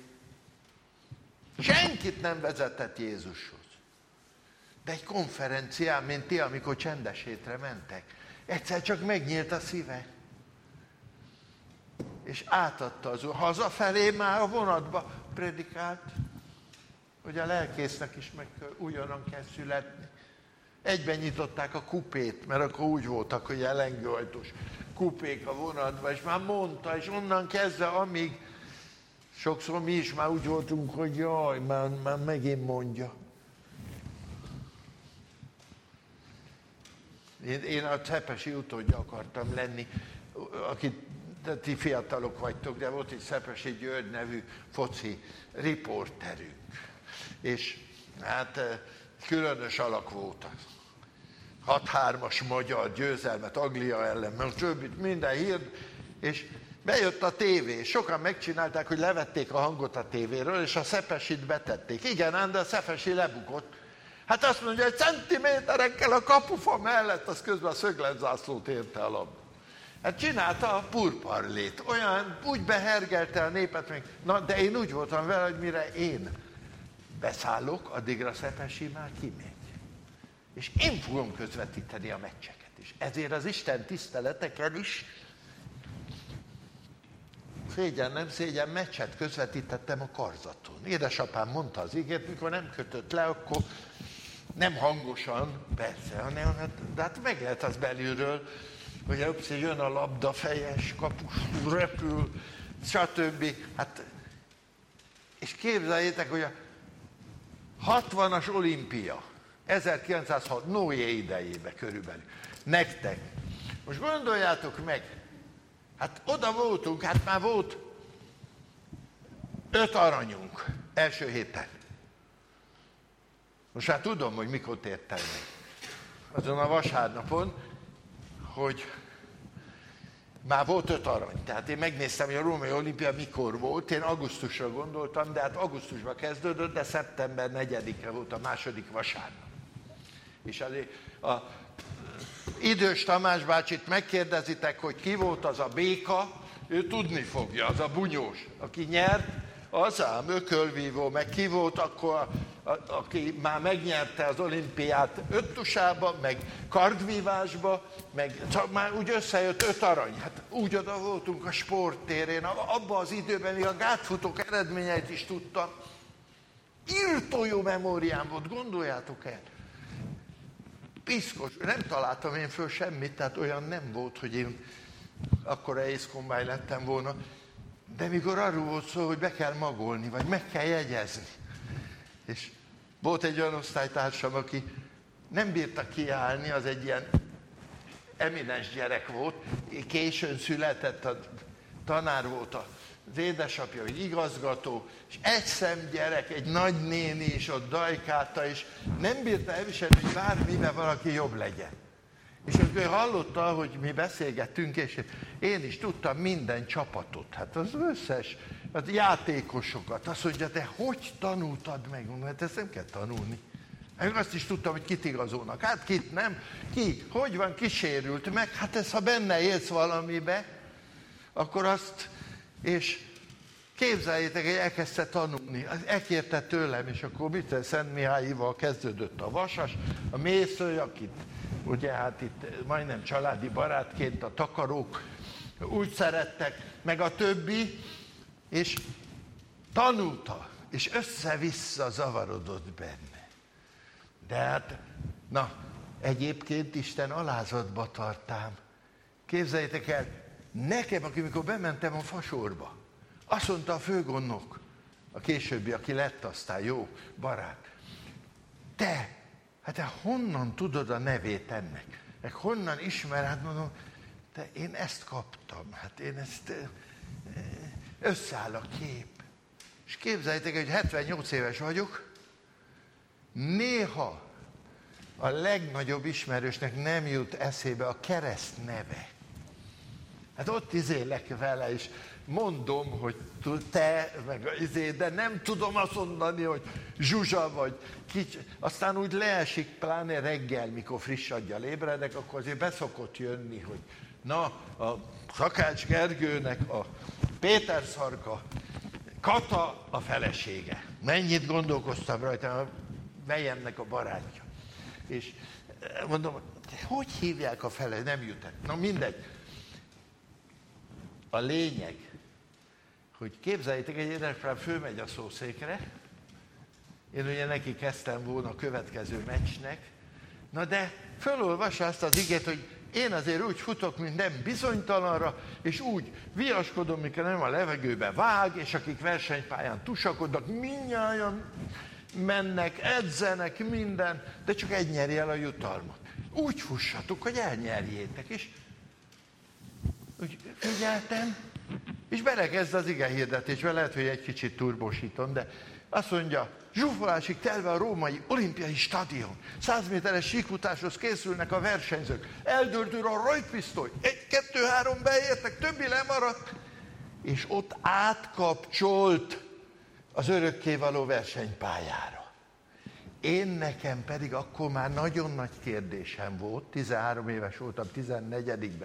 Senkit nem vezetett Jézushoz. De egy konferencián, mint ti, amikor csendes hétre mentek, egyszer csak megnyílt a szíve. És átadta az Úr. Hazafelé már a vonatba predikált, hogy a lelkésznek is újonnan kell születni. Egyben nyitották a kupét, mert akkor úgy voltak, hogy lengőajtós kupék a vonatban, és már mondta, és onnan kezdve, amíg sokszor mi is már úgy voltunk, hogy jaj, már megint mondja. Én a Szepesi utódja akartam lenni, akit ti fiatalok vagytok, de volt egy Szepesi György nevű foci riporterünk. És hát különös alak volt. 6-3-as magyar győzelmet Anglia ellen, meg többit, minden hír, és bejött a tévé. Sokan megcsinálták, hogy levették a hangot a tévéről, és a Szepesit betették. Igen, ám, de a Szepesi lebukott. Hát azt mondja, hogy centiméterekkel a kapufa mellett, az közben a szögletzászlót érte a labda. Hát csinálta a purparlét, olyan, úgy behergelte a népet, még. Na, de én úgy voltam vele, hogy mire én beszállok, addigra Szepesi már kimegy. És én fogom közvetíteni a meccseket is. Ezért az Isten tiszteleteken is szégyen nem szégyen, meccset közvetítettem a karzaton. Édesapám mondta az igét, mikor nem kötött le, akkor nem hangosan, persze, hanem de hát meg lehet az belülről, hogy jön a labda, fejes, kapus, repül, stb. Hát, és képzeljétek, hogy a 60-as olimpia, 1906, Noé idejében körülbelül, nektek. Most gondoljátok meg, hát oda voltunk, hát már volt 5 aranyunk első héten. Most már tudom, hogy mikor tértem meg. Azon a vasárnapon, hogy már volt 5 arany. Tehát én megnéztem, hogy a római olimpia mikor volt. Én augusztusra gondoltam, de hát augusztusban kezdődött, de szeptember 4-e volt a második vasárnap. És a idős Tamás bácsit megkérdezitek, hogy ki volt az a béka, ő tudni fogja, az a bunyós, aki nyert, az ám ökölvívó, meg ki volt akkor, aki már megnyerte az olimpiát öttusába, meg kardvívásba, meg már úgy összejött 5 arany. Hát úgy oda voltunk a sporttérén, abban az időben még a gátfutók eredményeit is tudtam. Írtó jó memóriám volt, gondoljátok el. Piszkos, nem találtam én föl semmit, tehát olyan nem volt, hogy én akkora észkombály lettem volna. De mikor arról volt szó, hogy be kell magolni, vagy meg kell jegyezni. És volt egy olyan osztálytársam, aki nem bírta kiállni, az egy ilyen eminens gyerek volt, későn született, a tanár volt az édesapja, vagy igazgató, és egy szemgyerek, egy nagynéni is ott dajkálta, és nem bírta elviselni, hogy bármiben valaki jobb legyen. És amikor hallotta, hogy mi beszélgettünk, és én is tudtam minden csapatot, hát az összes, az játékosokat, azt mondja, de hogy tanultad meg? Mondom, hát ezt nem kell tanulni. Én azt is tudtam, hogy kit igazolnak. Hát kit nem? Ki? Hogy van? Kisérült meg? Hát ez, ha benne élsz valamibe, akkor azt, és képzeljétek, hogy elkezdte tanulni. Elkérte tőlem, és akkor mit Szent Mihályival kezdődött a vasas, a mészőj, akit ugye hát itt majdnem családi barátként a takarók úgy szerettek, meg a többi, és tanulta, és össze-vissza zavarodott benne. De hát, na, egyébként Isten alázatba tartám. Képzeljétek el, nekem, amikor bementem a fasorba, azt mondta a főgondnok, a későbbi, aki lett aztán jó barát, te honnan tudod a nevét ennek? Meg honnan ismer? Hát mondom, de én ezt kaptam, hát én ezt, összeáll a kép. És képzeljétek, hogy 78 éves vagyok, néha a legnagyobb ismerősnek nem jut eszébe a kereszt neve. Hát ott izélek vele, és mondom, hogy te, meg de nem tudom azt mondani, hogy Zsuzsa vagy kicsi. Aztán úgy leesik, pláne reggel, mikor friss aggyal ébredek, akkor azért beszokott jönni, hogy na, a Szakács Gergőnek a Péter Szarka, Kata a felesége. Mennyit gondolkoztam rajta, a melyemnek a barátja. És mondom, hogy hívják a fele? Nem jut el. Na mindegy. A lényeg, hogy képzeljétek, egy édesapám fölmegy a szószékre, én ugye neki kezdtem volna a következő meccsnek, na de fölolvassa azt az igét, hogy én azért úgy futok, mint nem bizonytalanra, és úgy viaskodom, mikor nem a levegőbe vág, és akik versenypályán tusakodnak, mindnyájan mennek, edzenek, minden, de csak egy nyeri el a jutalmat. Úgy fussatok, hogy elnyerjétek, és úgy figyeltem, és belekezd az ige hirdetésbe, lehet, hogy egy kicsit turbosítom, de azt mondja, zsúfolásig telve a római olimpiai stadion. 100 méteres síkfutáshoz készülnek a versenyzők. Eldördül a rajtpisztoly. 1, 2, 3 beértek, többi lemaradt. És ott átkapcsolt az örökkévaló versenypályára. Én nekem pedig akkor már nagyon nagy kérdésem volt, 13 éves voltam, 14-ben.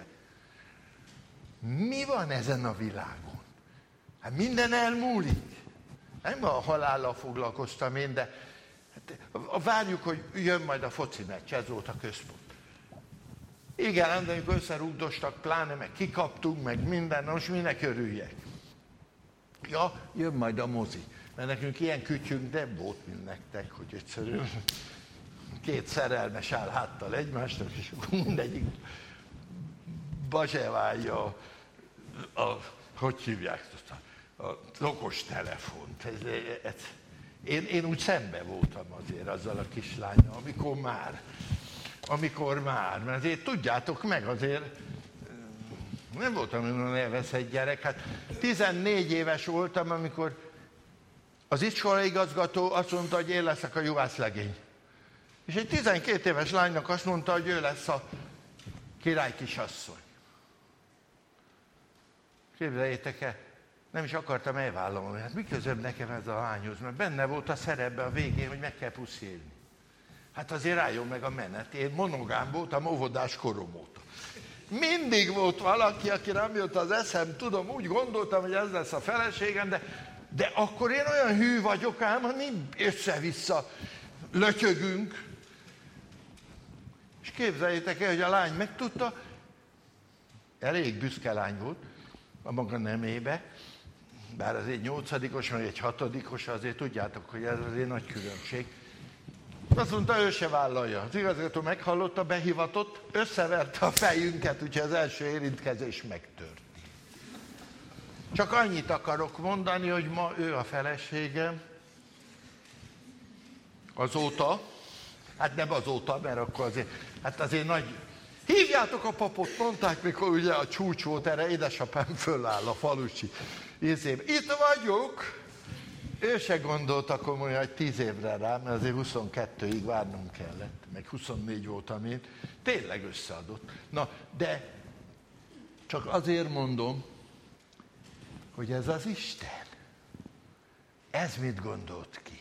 Mi van ezen a világon? Hát minden elmúlik. Nem a halállal foglalkoztam én, de hát, várjuk, hogy jön majd a foci meccs, ez volt a központ. Igen, de amikor összerúgdostak, pláne meg kikaptunk, meg minden, most minek örüljek? Ja, jön majd a mozi. Mert nekünk ilyen kütyünk nem volt, mint nektek, hogy egyszerűen két szerelmes áll háttal egymásnak, és akkor mindegyik bazseválja hogy hívják az okos telefont. Én úgy szembe voltam azért azzal a kislánnyal, amikor már, mert azért tudjátok meg, azért nem voltam olyan elveszett gyerek. Hát 14 éves voltam, amikor az iskolaigazgató azt mondta, hogy én leszek a juhászlegény. És egy 12 éves lánynak azt mondta, hogy ő lesz a király kisasszony. Képzeljétek el, nem is akartam elvállalni. Hát mi közöm nekem ez a lányhoz? Mert benne volt a szerepbe a végén, hogy meg kell puszilni. Hát azért rájön meg a menet. Én monogám voltam óvodás korom óta. Mindig volt valaki, aki nem jött az eszem, tudom, úgy gondoltam, hogy ez lesz a feleségem, de akkor én olyan hű vagyok ám, hogy össze-vissza lötyögünk. És képzeljétek el, hogy a lány megtudta, elég büszke lány volt a maga nemébe, bár az egy 8-os, meg egy 6-os, azért tudjátok, hogy ez azért nagy különbség. Azt mondta, ő se vállalja. Az igazgató meghallotta, behivatott, összeverte a fejünket, úgyhogy az első érintkezés megtört. Csak annyit akarok mondani, hogy ma ő a feleségem. Azóta, hát nem azóta, mert akkor azért nagy... Hívjátok a papot, mondták, mikor ugye a csúcs volt erre, édesapám föláll a falusi ízébe. Itt vagyok! Ő se gondolta komolyan, hogy 10 évre rá, mert azért 22-ig várnom kellett, meg 24 voltam én, tényleg összeadott. Na, de csak azért mondom, hogy ez az Isten, ez mit gondolt ki?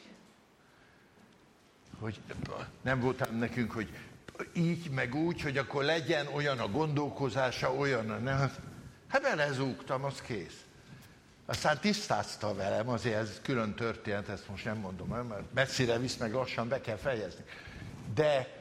Hogy nem voltam nekünk, hogy így, meg úgy, hogy akkor legyen olyan a gondolkozása, olyan a nem. Hát belezúgtam, az kész. Aztán tisztázta velem, azért ez külön történet, ezt most nem mondom el, mert messzire visz, meg lassan be kell fejezni. De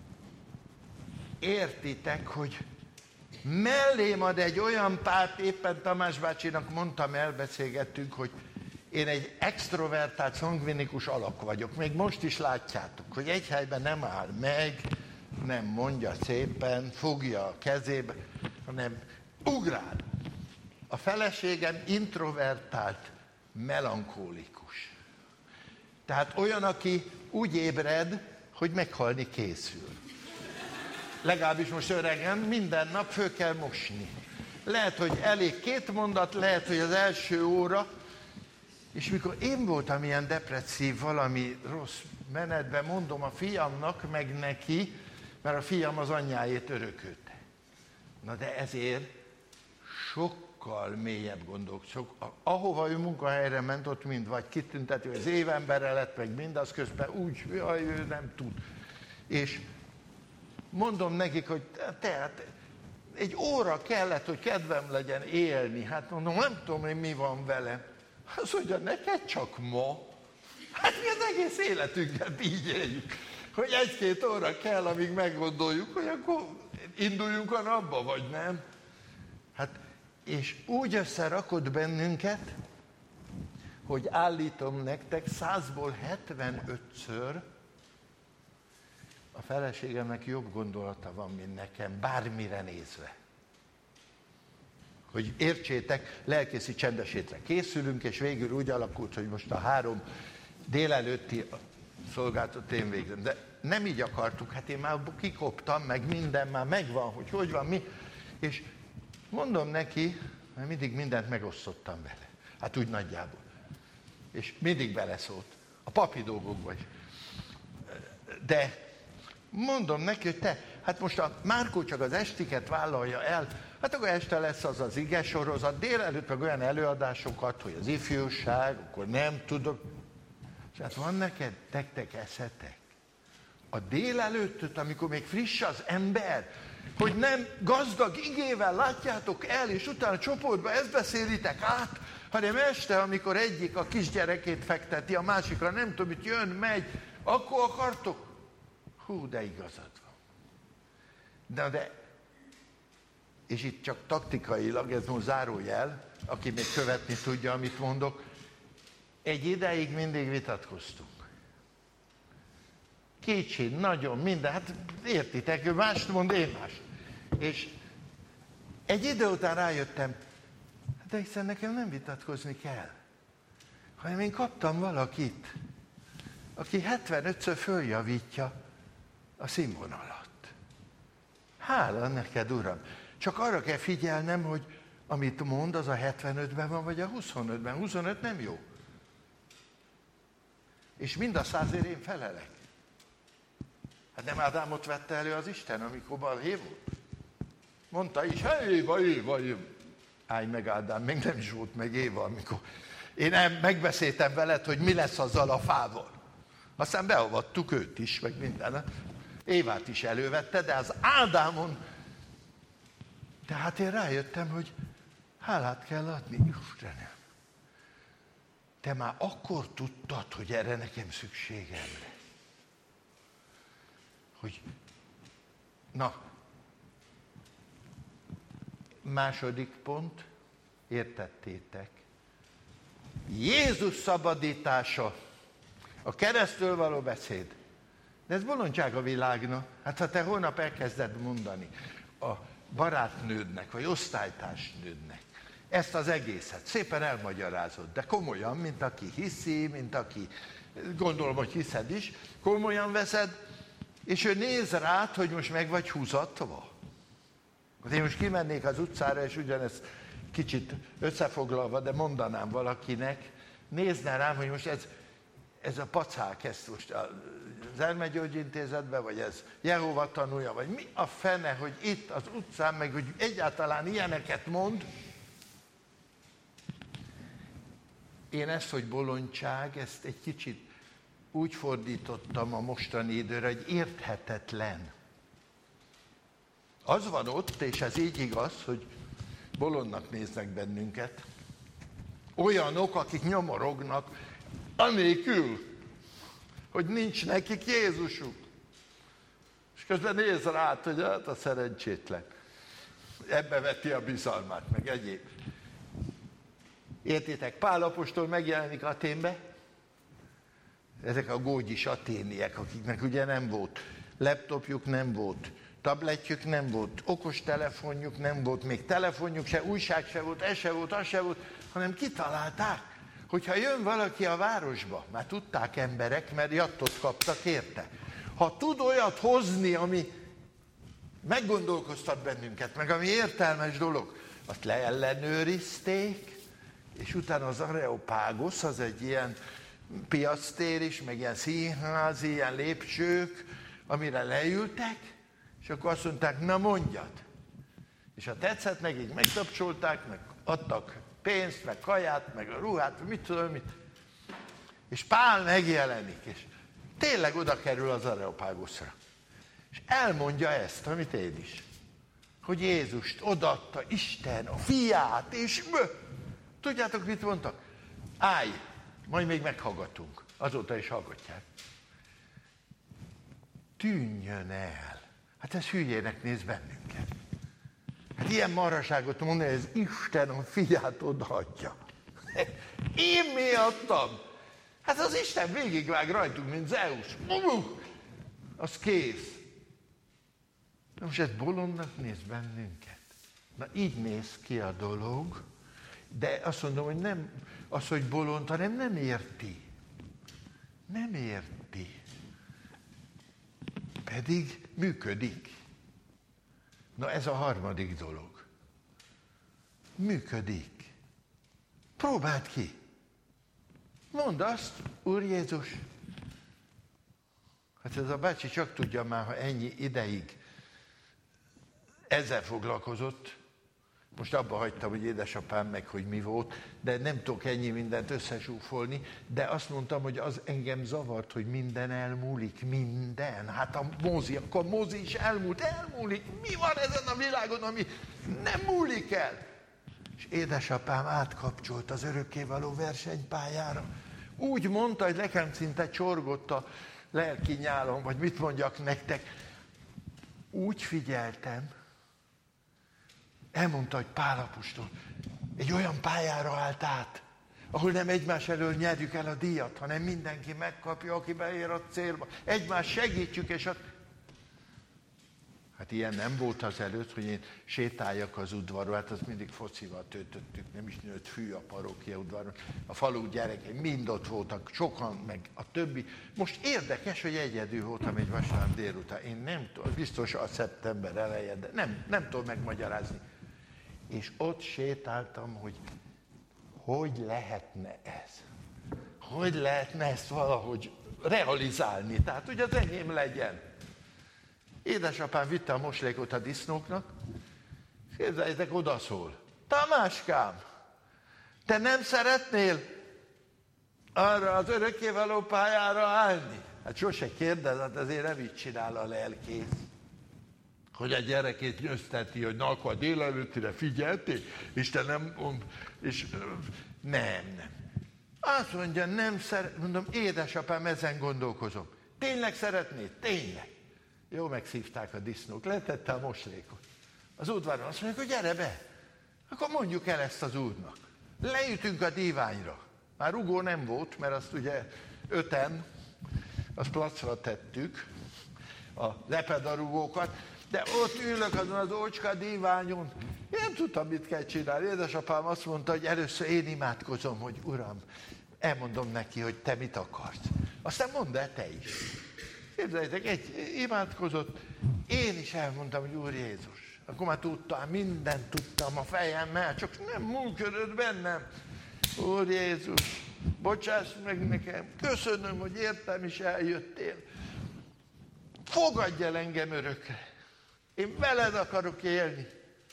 értitek, hogy mellém ad egy olyan párt, éppen Tamás bácsinak mondtam, elbeszélgettünk, hogy én egy extrovertált, szangvinikus alak vagyok. Még most is látjátok, hogy egy helyben nem áll meg, nem mondja szépen, fogja a kezébe, hanem ugrál. A feleségem introvertált, melankólikus. Tehát olyan, aki úgy ébred, hogy meghalni készül. Legalábbis most öregem, minden nap föl kell mosni. Lehet, hogy elég 2 mondat, lehet, hogy az első óra, és mikor én voltam ilyen depresszív, valami rossz menetben, mondom a fiamnak, meg neki, mert a fiam az anyjáét örökölte. Na de ezért sokkal mélyebb gondok. Ahova ő munkahelyre ment, ott mind vagy kitüntető, hogy az évembere lett, meg mindaz közben úgy, jaj, ő nem tud. És mondom nekik, hogy tehát egy óra kellett, hogy kedvem legyen élni. Hát mondom, nem tudom, hogy mi van vele. Azt mondja, neked csak ma. Hát mi az egész életünket így éljük. Hogy 1-2 óra kell, amíg meggondoljuk, hogy akkor induljunk a napba, vagy nem. Hát, és úgy összerakott bennünket, hogy állítom nektek, 100-ból 75-ször a feleségemnek jobb gondolata van, mint nekem, bármire nézve. Hogy értsétek, lelkészi csendesétre készülünk, és végül úgy alakult, hogy most a 3 délelőtti szolgálatot én végzem. De nem így akartuk, hát én már kikoptam, meg minden már megvan, hogy van, mi. És mondom neki, mert mindig mindent megosztottam vele. Hát úgy nagyjából. És mindig beleszólt. A papi dolgokban is. De mondom neki, hogy te, hát most a Márkó csak az estiket vállalja el, hát akkor este lesz az az ige sorozat, délelőtt meg olyan előadásokat, hogy az ifjúság, akkor nem tudok. És hát van nektek eszetek. A délelőttöt, amikor még friss az ember, hogy nem gazdag igével látjátok el, és utána csoportban ezt beszélitek át, hanem este, amikor egyik a kisgyerekét fekteti, a másikra nem tudom, mit jön, megy, akkor akartok? Hú, de igazad van. De és itt csak taktikailag, ez most zárójel, aki még követni tudja, amit mondok, egy ideig mindig vitatkoztunk. Kicsi, nagyon, minden, hát értitek, ő mást mond, én más. És egy idő után rájöttem, de hiszen nekem nem vitatkozni kell, hanem én kaptam valakit, aki 75-ször följavítja a színvonalat. Hála neked, Uram! Csak arra kell figyelnem, hogy amit mond, az a 75-ben van, vagy a 25-ben. 25 nem jó. És mind a 100-ért én felelek. Hát nem Ádámot vette elő az Isten, amikor balhé volt? Mondta is, Éva. Állj meg, Ádám, még nem is volt meg Éva, amikor én megbeszéltem veled, hogy mi lesz azzal a fával. Aztán beavattuk őt is, meg minden. Évát is elővette, de az Ádámon. Tehát én rájöttem, hogy hálát kell adni. Istenem, te már akkor tudtad, hogy erre nekem szükségem lesz. Hogy, na, második pont, értettétek. Jézus szabadítása, a keresztről való beszéd. De ez bolondság a világnak. Hát ha te holnap elkezded mondani a barátnődnek, vagy osztálytársnődnek ezt az egészet, szépen elmagyarázod, de komolyan, mint aki hiszi, mint aki, gondolom, hogy hiszed is, komolyan veszed, és ő néz rád, hogy most meg vagy húzatva. Én most kimennék az utcára, és ugyanezt kicsit összefoglalva, de mondanám valakinek, nézne rám, hogy most ez a pacák, ezt most az Elmegyógyintézetben, vagy ez Jehova tanúja, vagy mi a fene, hogy itt az utcán, meg hogy egyáltalán ilyeneket mond. Én ezt, hogy bolondság, ezt egy kicsit úgy fordítottam a mostani időre, hogy érthetetlen. Az van ott, és ez így igaz, hogy bolondnak néznek bennünket. Olyanok, akik nyomorognak, anélkül, hogy nincs nekik Jézusuk. És közben néz rád, hogy hát a szerencsétlen. Ebbe veti a bizalmát, meg egyéb. Értitek, Pál apostol megjelenik Athénbe, ezek a gógyis aténiek, akiknek ugye nem volt laptopjuk, nem volt tabletjük, nem volt okostelefonjuk, nem volt még telefonjuk se, újság se volt, ez se volt, az se volt, hanem kitalálták, hogyha jön valaki a városba, már tudták emberek, mert jattot kaptak érte. Ha tud olyat hozni, ami meggondolkoztat bennünket, meg ami értelmes dolog, azt leellenőrizték, és utána az Areopágosz, az egy ilyen piactér is, meg ilyen színházi, ilyen lépcsők, amire leültek, és akkor azt mondták, na mondjad. És ha tetszett nekik, megtapcsolták, meg adtak pénzt, meg kaját, meg a ruhát, mit tudom, mit. És Pál megjelenik, és tényleg oda kerül az Areopágoszra. És elmondja ezt, amit én is. Hogy Jézust odaadta Isten, a fiát, és tudjátok, mit mondtak? Állj, majd még meghallgatunk. Azóta is hallgatják. Tűnjön el. Hát ez hülyének néz bennünket. Hát ilyen marhaságot mondani, hogy ez Isten a fiát odaadja. Én miattam. Hát az Isten végigvág rajtunk, mint Zeus. Az kész. Na most ez bolondnak néz bennünket. Na így néz ki a dolog, de azt mondom, hogy nem az, hogy bolond, hanem nem érti. Nem érti. Pedig működik. Na ez a harmadik dolog. Működik. Próbáld ki. Mondd azt, Úr Jézus. Hát ez a bácsi csak tudja már, ha ennyi ideig ezzel foglalkozott. Most abba hagytam, hogy édesapám meg, hogy mi volt, de nem tudok ennyi mindent összezsúfolni, de azt mondtam, hogy az engem zavart, hogy minden elmúlik, minden. Hát a Mózi is elmúlik. Mi van ezen a világon, ami nem múlik el? És édesapám átkapcsolt az örökkévaló versenypályára. Úgy mondta, hogy nekem szinte csorgott a lelki nyálom, vagy mit mondjak nektek. Úgy figyeltem, elmondta, hogy Pál apostol egy olyan pályára állt át, ahol nem egymás elől nyerjük el a díjat, hanem mindenki megkapja, aki beér a célba. Egymást segítjük, és hát ilyen nem volt az előtt, hogy én sétáljak az udvaron, hát azt mindig focival töltöttük, nem is nőtt fű a parókia udvaron. A falu gyerekei mind ott voltak, sokan, meg a többi. Most érdekes, hogy egyedül voltam egy vasárnap délután. Én nem tudom, biztos a szeptember eleje, de nem tudom megmagyarázni. És ott sétáltam, hogy lehetne ez? Hogy lehetne ezt valahogy realizálni? Tehát, hogy az enyém legyen. Édesapám vitte a moslékot a disznóknak, és képzeljétek, odaszól. Tamáskám, te nem szeretnél arra az örökkévaló pályára állni? Hát sose kérdezett, azért nem így csinál a lelkész. Hogy a gyerekét nyözteti, hogy na akkor délelőttire figyeltél, és te nem mond, és nem. Azt mondja, nem szeret, mondom, édesapám, ezen gondolkozom. Tényleg szeretnéd? Tényleg. Jó, megszívták a disznók, letette a moslékot. Az udvaron azt mondják, hogy gyere be. Akkor mondjuk el ezt az úrnak. Leütünk a díványra. Már rugó nem volt, mert azt ugye 5-en, azt placra tettük, a lepedarugókat, de ott ülök azon az ócska díványon, én nem tudtam, mit kell csinálni. Édesapám azt mondta, hogy először én imádkozom, hogy Uram, elmondom neki, hogy te mit akarsz. Aztán mondd el te is. Képzeljétek, egy imádkozott, én is elmondtam, hogy Úr Jézus. Akkor már tudtam, mindent tudtam a fejemmel, csak nem működött bennem. Úr Jézus, bocsáss meg nekem, köszönöm, hogy értem és eljöttél. Fogadj el engem örökre. Én veled akarok élni.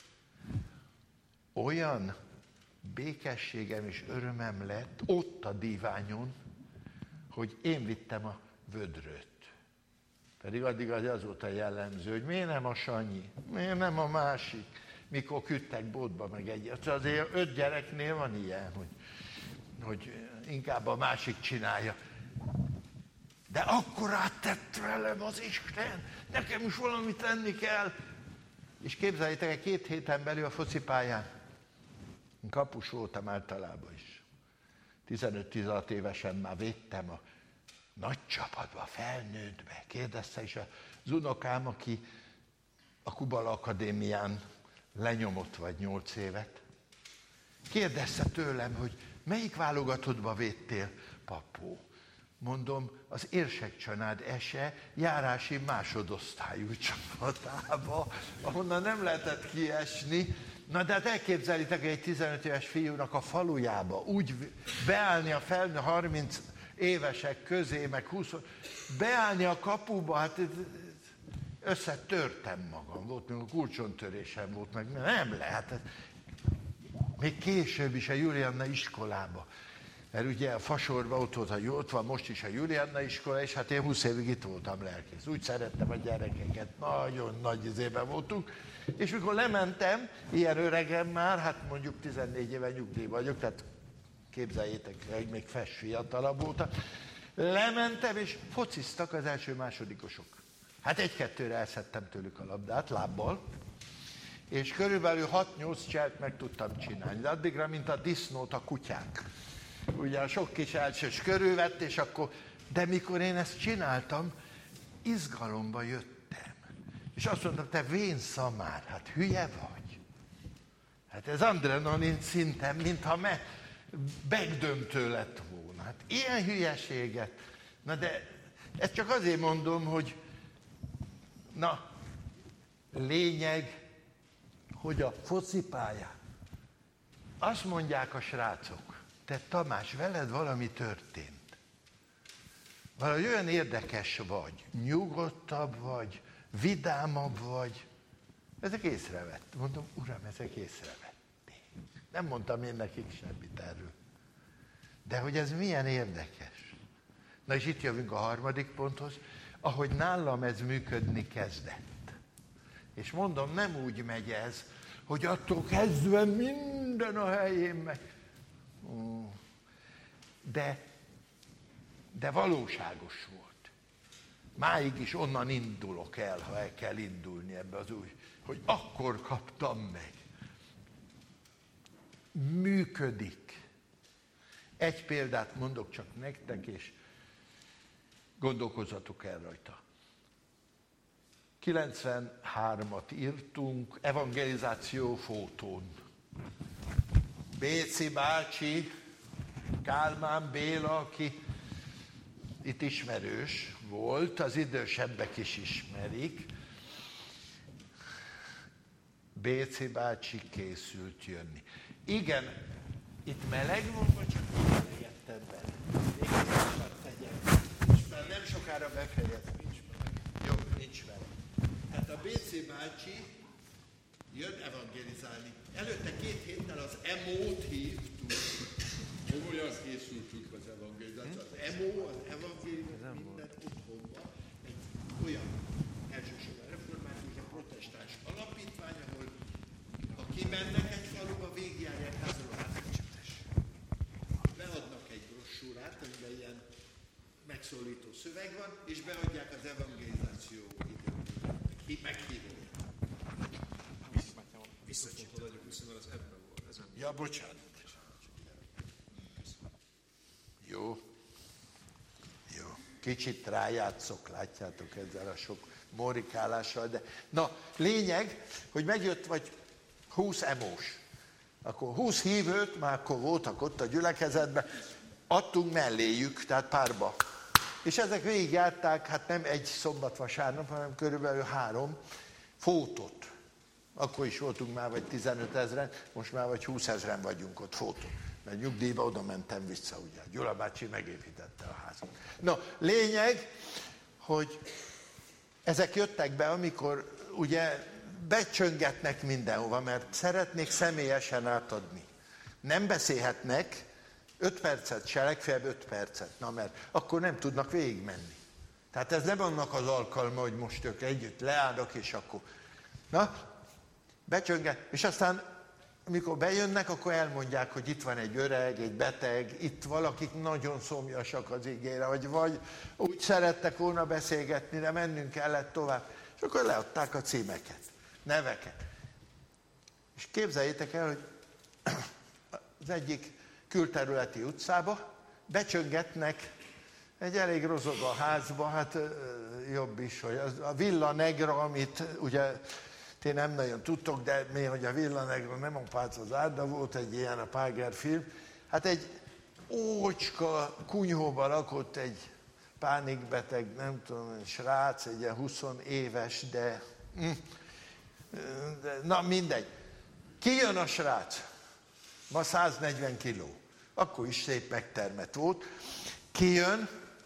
Olyan békességem és örömem lett ott a díványon, hogy én vittem a vödröt. Pedig addig az volt a jellemző, hogy miért nem a Sanyi, miért nem a másik, mikor küldtek bótba meg egyet. Azért 5 gyereknél van ilyen, hogy inkább a másik csinálja. De akkor áttett velem az Isten, nekem is valamit tenni kell. És képzeljétek, 2 héten belül a focipályán, kapus voltam általában is. 15-16 évesen már védtem a nagy csapatba, felnőttbe. Kérdezte is az unokám, aki a Kubala Akadémián lenyomott vagy 8 évet. Kérdezte tőlem, hogy melyik válogatottba védtél, papó? Mondom, az Érsekcsanád Ese járási másodosztályú csapatába, ahonnan nem lehetett kiesni. Na de hát elképzelitek egy 15 éves fiúnak a falujába, úgy beállni a felnő 30 évesek közé, meg 20, beállni a kapuba, hát összetörtem magam, volt, még a kulcsontörésem volt, meg nem lehet. Még később is a Julianna iskolába. Mert ugye a Fasorban ott van most is a Julianna iskola, és hát én 20 évig itt voltam lelkész. Úgy szerettem a gyerekeket, nagyon nagy izében voltunk. És mikor lementem, ilyen öregem már, hát mondjuk 14 éve nyugdíj vagyok, tehát képzeljétek, hogy még fiatalabb voltam. Lementem, és fociztak az első-másodikosok. Hát 1-2-re elszedtem tőlük a labdát, lábbal, és körülbelül 6-8 cselt meg tudtam csinálni. De addigra, mint a disznót a kutyák. Ugye a sok kis elsős körülvett, és akkor... De mikor én ezt csináltam, izgalomba jöttem. És azt mondtam, te vén szamár, hát hülye vagy. Hát ez adrenalin szinten, mintha megdöntő lett volna. Hát ilyen hülyeséget. Na de ezt csak azért mondom, hogy lényeg, hogy a focipályán azt mondják a srácok, te Tamás, veled valami történt. Valahogy olyan érdekes vagy, nyugodtabb vagy, vidámabb vagy. Ezek észrevett. Mondom, Uram, ezek észrevették. Nem mondtam én nekik semmit erről. De hogy ez milyen érdekes. Na és itt jövünk a harmadik ponthoz, ahogy nálam ez működni kezdett. És mondom, nem úgy megy ez, hogy attól kezdve minden a helyén meg. De valóságos volt. Máig is onnan indulok el, ha el kell indulni ebbe az új, hogy akkor kaptam meg. működik. Egy példát mondok csak nektek, és gondolkozzatok el rajta. 93-at írtunk evangelizáció fótón. Béci bácsi, Kálmán Béla, aki itt ismerős volt, az idősebbek is ismerik. Béci bácsi készült jönni. Igen, itt meleg van, vagy csak eljöttem bele? Még gyorsan tegyem. És már nem sokára befejezem. Nincs meleg. Jó, nincs meleg. Hát a Béci bácsi jön evangelizálni. Előtte 2 héttel az EMO-t hívtuk. Komolyan készültünk az evangelizáció. Az EMO, az evangelizáció minden otthonban egy olyan elsősorban református, a protestáns alapítvány, ahol ha kimennek egy faluba, végigjárják házról házra. Beadnak egy brossúrát, amiben ilyen megszólító szöveg van, és beadják az evangelizáció időt. Meghívót.
Visszacsináljuk, hiszen az ebben volt.
Ja, bocsánat. Jó. Kicsit rájátszok, látjátok ezzel a sok morikálással, de... Na, lényeg, hogy megjött vagy 20 emós. Akkor 20 hívőt, már akkor voltak ott a gyülekezetben, adtunk melléjük, tehát párba. És ezek végigjárták, hát nem egy szombat-vasárnap, hanem körülbelül 3 fótot. Akkor is voltunk már vagy 15 000, most már vagy 20 000 vagyunk ott fóton. Mert nyugdíjba oda mentem vissza, ugye. Gyula bácsi megépítette a házat. No, lényeg, hogy ezek jöttek be, amikor ugye becsöngetnek mindenhova, mert szeretnék személyesen átadni. Nem beszélhetnek 5 percet, se legfeljebb 5 percet, na mert akkor nem tudnak végigmenni. Tehát ez nem annak az alkalma, hogy most ők együtt leállnak, és akkor... Na, becsönget, és aztán amikor bejönnek, akkor elmondják, hogy itt van egy öreg, egy beteg, itt valakik nagyon szomjasak az igére, vagy úgy szerettek volna beszélgetni, de mennünk kellett tovább. És akkor leadták a címeket, neveket. És képzeljétek el, hogy az egyik külterületi utcába becsöngetnek egy elég rozog házba, hát jobb is, hogy a Villa Negra, amit ugye ti nem nagyon tudtok, de mi, hogy a Villa Negra nem a Pác az át, de volt egy ilyen a Páger film. Hát egy ócska kunyhóban lakott egy pánikbeteg, nem tudom, egy srác, egy ilyen 20 éves, de na mindegy. Kijön a srác, ma 140 kiló, akkor is szép megtermett volt. Kijön,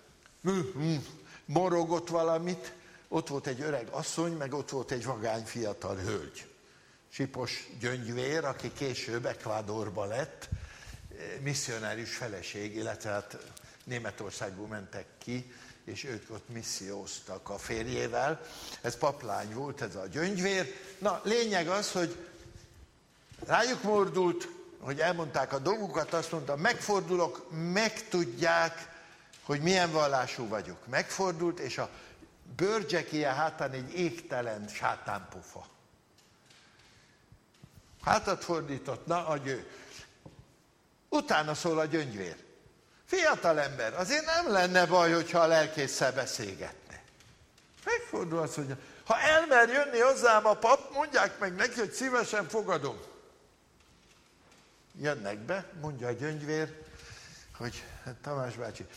morogott valamit, ott volt egy öreg asszony, meg ott volt egy vagány fiatal hölgy. Sipos Gyöngyvér, aki később Ecuadorba lett, misszionárius feleség, illetve hát Németországból mentek ki, és ők ott misszióztak a férjével. Ez paplány volt, ez a Gyöngyvér. Na, lényeg az, hogy rájuk mordult, hogy elmondták a dolgukat, azt mondta, megfordulok, megtudják, hogy milyen vallású vagyok. Megfordult, és a bőrcsekéje hátán egy égtelen sátánpofa. Hátat fordított, na, agyő. Utána szól a Gyöngyvér. Fiatal ember, azért nem lenne baj, hogyha a lelkésszel beszélgetne. Megfordul azt, hogy ha elmer jönni hozzám a pap, mondják meg neki, hogy szívesen fogadom. Jönnek be, mondja a Gyöngyvér, hogy Tamás bácsi,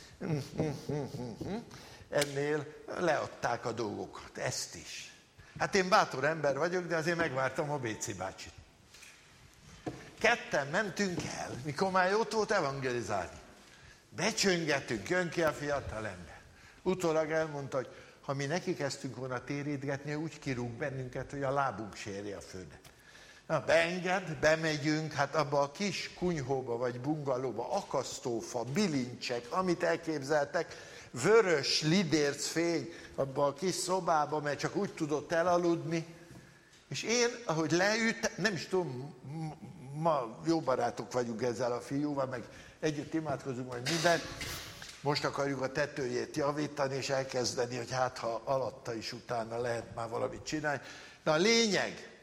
ennél leadták a dolgokat, ezt is. Hát én bátor ember vagyok, de azért megvártam a Béci bácsit. Ketten mentünk el, mikor már ott volt evangelizálni. Becsöngetünk, jön ki a fiatal ember. Utólag elmondta, hogy ha mi neki kezdtünk volna térítgetni, úgy kirúg bennünket, hogy a lábunk sérje a földet. Na, beenged, bemegyünk, hát abba a kis kunyhóba vagy bungalóba, akasztófa, bilincsek, amit elképzeltek, vörös lidércfény abba a kis szobába, mert csak úgy tudott elaludni. És én, ahogy leültem, nem is tudom, ma jó barátok vagyunk ezzel a fiúval, meg együtt imádkozunk majd mindent. Most akarjuk a tetőjét javítani, és elkezdeni, hogy hát ha alatta is utána lehet már valamit csinálni. Na a lényeg,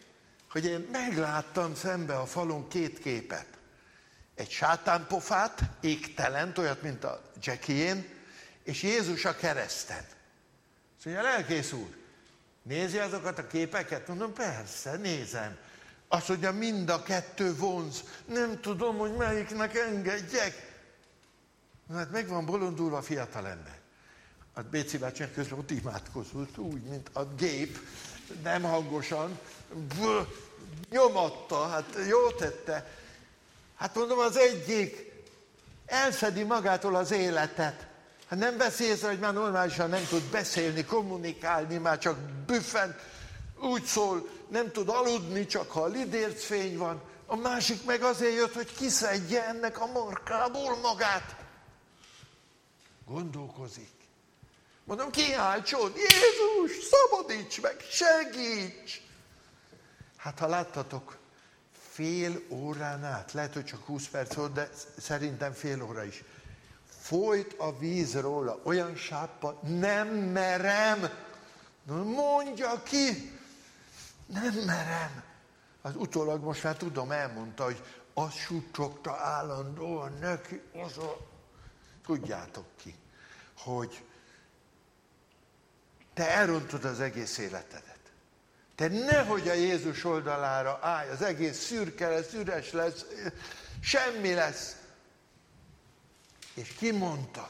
hogy én megláttam szembe a falon 2 képet. Egy sátánpofát, égtelent, olyat, mint a Jackie-én, és Jézus a kereszten. Azt mondja, lelkész úr, nézi azokat a képeket? Mondom, persze, nézem. Azt mondja, mind a 2 vonz. Nem tudom, hogy melyiknek engedjek. Na, hát meg van bolondulva a fiatalember. A Béci bácsinak közben ott imádkozott, úgy, mint a gép, nem hangosan, nyomatta, hát jól tette. Hát mondom, az egyik elszedi magától az életet. Hát nem veszi észre, hogy már normálisan nem tud beszélni, kommunikálni, már csak büffen, úgy szól, nem tud aludni, csak ha a lidércfény van. A másik meg azért jött, hogy kiszedje ennek a markából magát. Gondolkozik. Mondom, kiáltson, Jézus, szabadíts meg, segíts! Hát ha láttatok, fél órán át, lehet, hogy csak 20 perc volt, de szerintem fél óra is. Folyt a víz róla, olyan sáppa, nem merem. Mondja ki, nem merem. Az utólag most már tudom, elmondta, hogy azt suttogta állandóan neki, az a... Tudjátok ki, hogy te elrontod az egész életedet. Te nehogy a Jézus oldalára állj, az egész szürke lesz, üres lesz, semmi lesz. És ki mondta?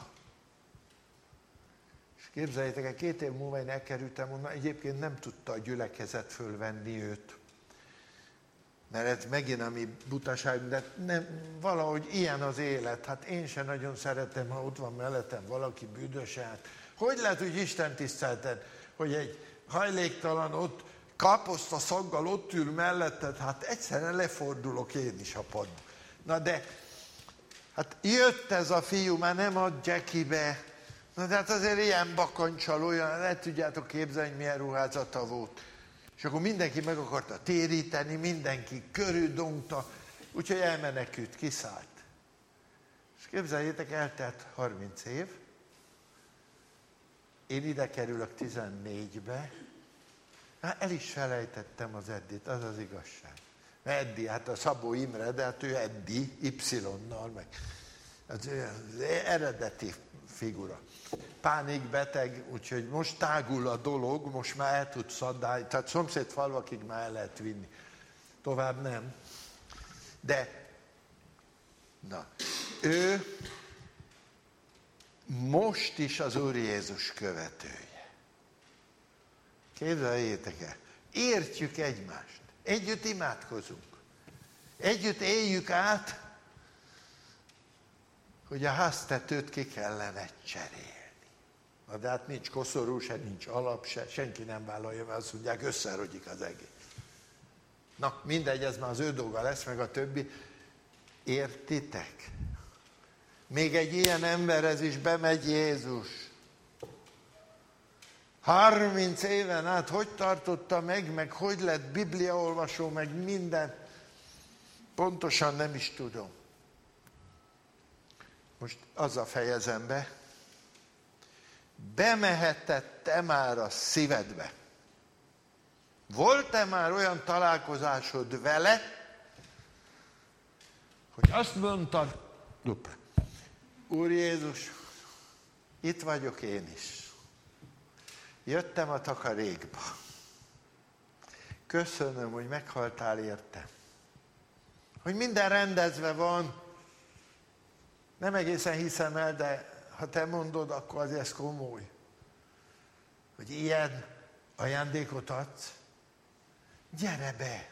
És képzeljétek el, 2 év múlva én elkerültem onnan, egyébként nem tudta a gyülekezet fölvenni őt. Mert ez megint a mi butaság, de nem, valahogy ilyen az élet. Hát én sem nagyon szeretem, ha ott van mellettem valaki büdösen. Hogy lehet, hogy Isten tisztelted, hogy egy hajléktalan ott káposzta szaggal ott ül melletted, hát egyszerűen lefordulok én is a padba. Na de, hát jött ez a fiú, már nem ad Jackie-be. Na de hát azért ilyen bakancsal, olyan, le tudjátok képzelni, milyen ruházata volt. És akkor mindenki meg akarta téríteni, mindenki körüldongta, úgyhogy elmenekült, kiszállt. És képzeljétek, eltelt 30 év, én ide kerülök 14-be, hát el is felejtettem az Eddit, az az igazság. Eddi, hát a Szabó Imre, de hát ő Eddi, Y-nal, meg az eredeti figura. Pánikbeteg, úgyhogy most tágul a dolog, most már el tud szadálni, tehát szomszéd falvakig már el lehet vinni. Tovább nem. De, na, ő most is az Úr Jézus követője. Képzeljétek el, értjük egymást, együtt imádkozunk, együtt éljük át, hogy a háztetőt ki kellene cserélni. Na de hát nincs koszorú, se nincs alap, se, senki nem vállalja, mert azt mondják, összerogyik az egész. Na, mindegy, ez már az ő dolga lesz, meg a többi. Értitek? Még egy ilyen emberhez is bemegy Jézus. 30 éven át hogy tartotta meg hogy lett bibliaolvasó, meg minden. Pontosan nem is tudom. Most azzal fejezem be. Bemehetett-e már a szívedbe? Volt-e már olyan találkozásod vele, hogy azt mondtad, Úr Jézus, itt vagyok én is. Jöttem a takarékba. Köszönöm, hogy meghaltál értem. Hogy minden rendezve van. Nem egészen hiszem el, de ha te mondod, akkor azért ez komoly. Hogy ilyen ajándékot adsz. Gyere be!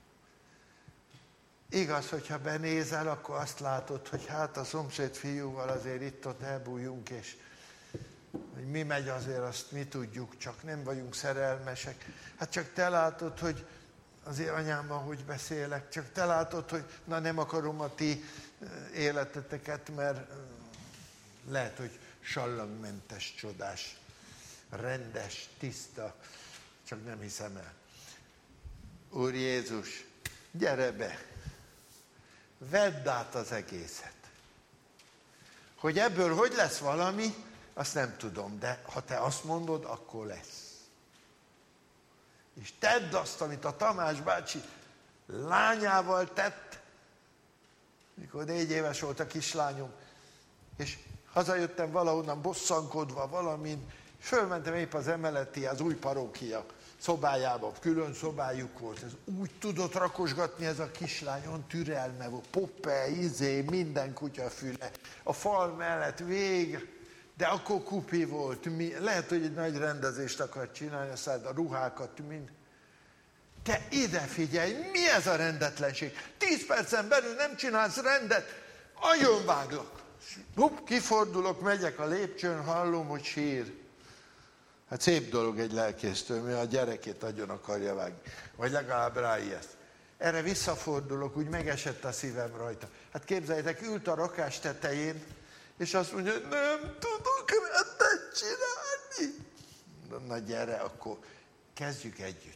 Igaz, hogyha benézel, akkor azt látod, hogy hát a szomszéd fiúval azért itt-ott elbújjunk, és hogy mi megy azért, azt mi tudjuk, csak nem vagyunk szerelmesek. Hát csak te látod, hogy azért anyámmal hogy beszélek, csak te látod, hogy na nem akarom a ti életeteket, mert lehet, hogy sallangmentes, csodás, rendes, tiszta, csak nem hiszem el. Úr Jézus, gyere be! Vedd át az egészet. Hogy ebből hogy lesz valami, azt nem tudom, de ha te azt mondod, akkor lesz. És tedd azt, amit a Tamás bácsi lányával tett, mikor 4 éves volt a kislányom, és hazajöttem valahonnan bosszankodva valamin, fölmentem épp az emeleti, az új parókia szobájába, külön szobájuk volt. Ez úgy tudott rakosgatni ez a kislány, olyan türelme volt, Poppe, minden kutyafüle, a fal mellett vég, de akkor kupi volt, lehet, hogy egy nagy rendezést akart csinálni, aztán a ruhákat, mind. Te ide figyelj, mi ez a rendetlenség? 10 percen belül nem csinálsz rendet, agyonváglak. Kifordulok, megyek a lépcsőn, hallom, hogy sír. Hát szép dolog egy lelkésztől, mi a gyerekét agyon akarja vágni. Vagy legalább ráijeszt. Erre visszafordulok, úgy megesett a szívem rajta. Hát képzeljétek, ült a rakás tetején, és azt mondja, hogy nem tudok rendet csinálni. Na gyere, akkor kezdjük együtt.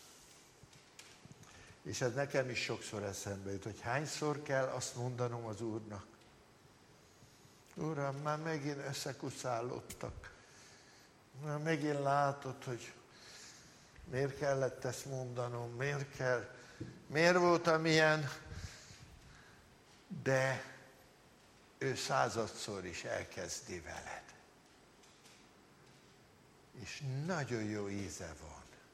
És ez nekem is sokszor eszembe jut, hogy hányszor kell azt mondanom az Úrnak. Uram, már megint összekuszálódtak. Már megint látod, hogy miért kellett ezt mondanom, miért voltam ilyen, de ő 100-szor is elkezdi veled. És nagyon jó íze van.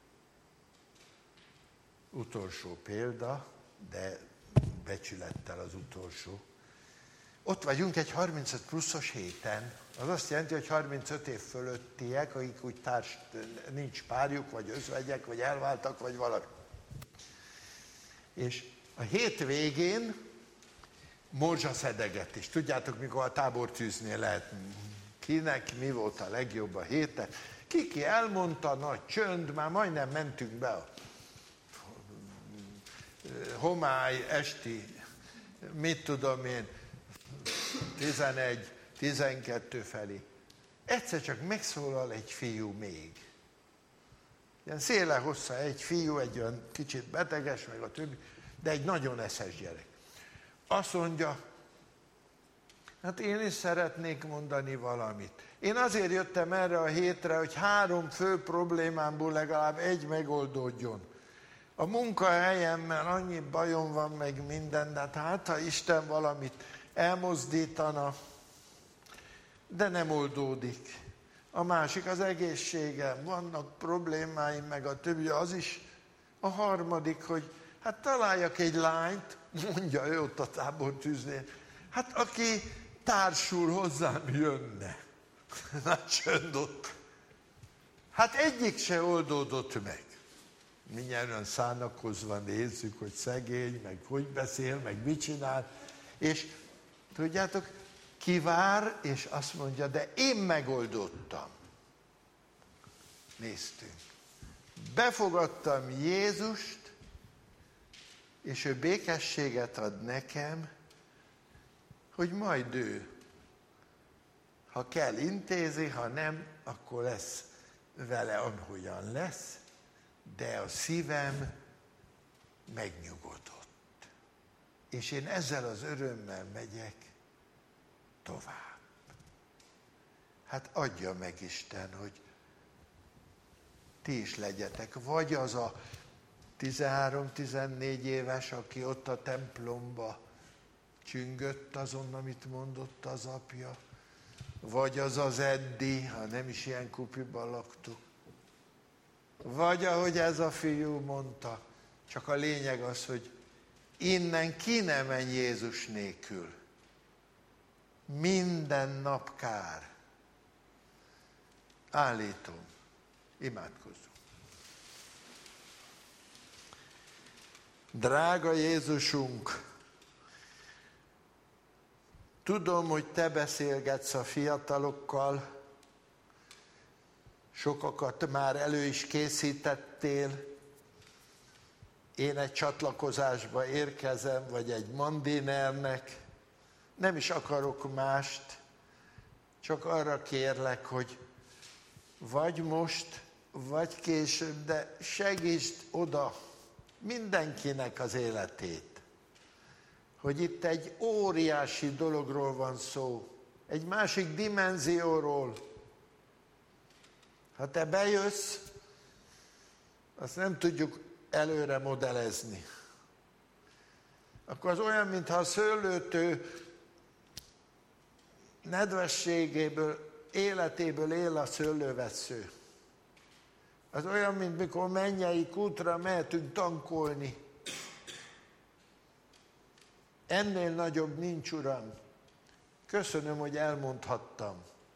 Utolsó példa, de becsülettel az utolsó. Ott vagyunk egy 35 pluszos héten, az azt jelenti, hogy 35 év fölöttiek, akik úgy nincs párjuk, vagy özvegyek, vagy elváltak, vagy valami. És a hét végén morzsaszedegetés. Tudjátok, mikor a tábortűznél lehet, kinek mi volt a legjobb a héten. Kiki elmondta, nagy csönd, már majdnem mentünk be a homály esti, mit tudom én, 11-12 felé. Egyszer csak megszólal egy fiú még. Ilyen széle hossza egy fiú, egy olyan kicsit beteges, meg a többi, de egy nagyon eszes gyerek. Azt mondja, hát én is szeretnék mondani valamit. Én azért jöttem erre a hétre, hogy 3 fő problémámból legalább egy megoldódjon. A munkahelyemmel annyi bajom van, meg minden, de hát ha Isten valamit elmozdítana, de nem oldódik. A másik az egészségem, vannak problémáim, meg a többi, az is. A harmadik, hogy hát találjak egy lányt, mondja ő ott a tábortűznél, hát aki társul hozzám jönne. Na csönd ott. Hát egyik se oldódott meg. Mindjárt olyan szánakozva nézzük, hogy szegény, meg hogy beszél, meg mit csinál. És tudjátok, kivár, és azt mondja, de én megoldottam. Néztünk. Befogadtam Jézust, és ő békességet ad nekem, hogy majd ő, ha kell intézi, ha nem, akkor lesz vele, ahogyan lesz, de a szívem megnyugodott. És én ezzel az örömmel megyek tovább. Hát adja meg Isten, hogy ti is legyetek. Vagy az a 13-14 éves, aki ott a templomba csüngött azon, amit mondott az apja. Vagy az az Eddi, ha nem is ilyen kupiban laktuk. Vagy ahogy ez a fiú mondta, csak a lényeg az, hogy innen ki ne menj Jézus nélkül. Minden nap kár. Állítom. Imádkozzunk. Drága Jézusunk, tudom, hogy te beszélgetsz a fiatalokkal, sokakat már elő is készítettél. Én egy csatlakozásba érkezem, vagy egy mandinernek. Nem is akarok mást, csak arra kérlek, hogy vagy most, vagy később, de segítsd oda mindenkinek az életét, hogy itt egy óriási dologról van szó, egy másik dimenzióról. Ha te bejössz, azt nem tudjuk előre modellezni. Akkor az olyan, mintha a szőlőtő nedvességéből, életéből él a szőlővessző. Az olyan, mint mikor mennyei kútra mehetünk tankolni. Ennél nagyobb nincs, Uram. Köszönöm, hogy elmondhattam.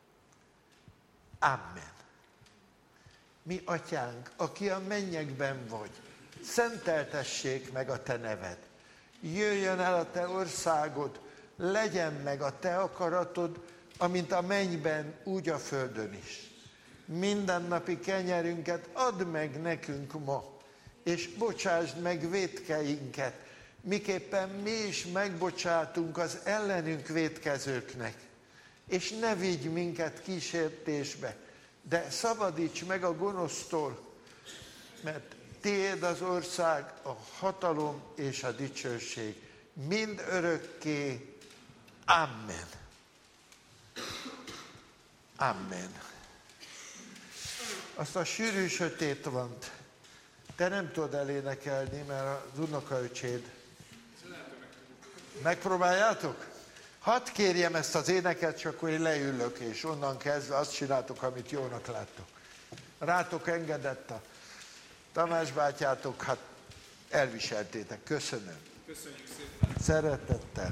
Amen. Mi Atyánk, aki a mennyekben vagy, szenteltessék meg a Te neved. Jöjjön el a Te országod, legyen meg a Te akaratod, amint a mennyben, úgy a földön is. Mindennapi kenyerünket add meg nekünk ma, és bocsásd meg vétkeinket, miképpen mi is megbocsátunk az ellenünk vétkezőknek. És ne vigy minket kísértésbe, de szabadíts meg a gonosztól, mert Tiéd az ország, a hatalom és a dicsőség mind örökké. Amen. Amen. Azt a sűrű sötét vant, te nem tudod elénekelni, mert az unokaöcséd. Megpróbáljátok? Hadd kérjem ezt az éneket, csak akkor én leülök, és onnan kezdve azt csináltok, amit jónak láttok. Rátok engedett a Tamás bátyátok, hát elviseltétek. Köszönöm.
Köszönjük szépen.
Szeretettel.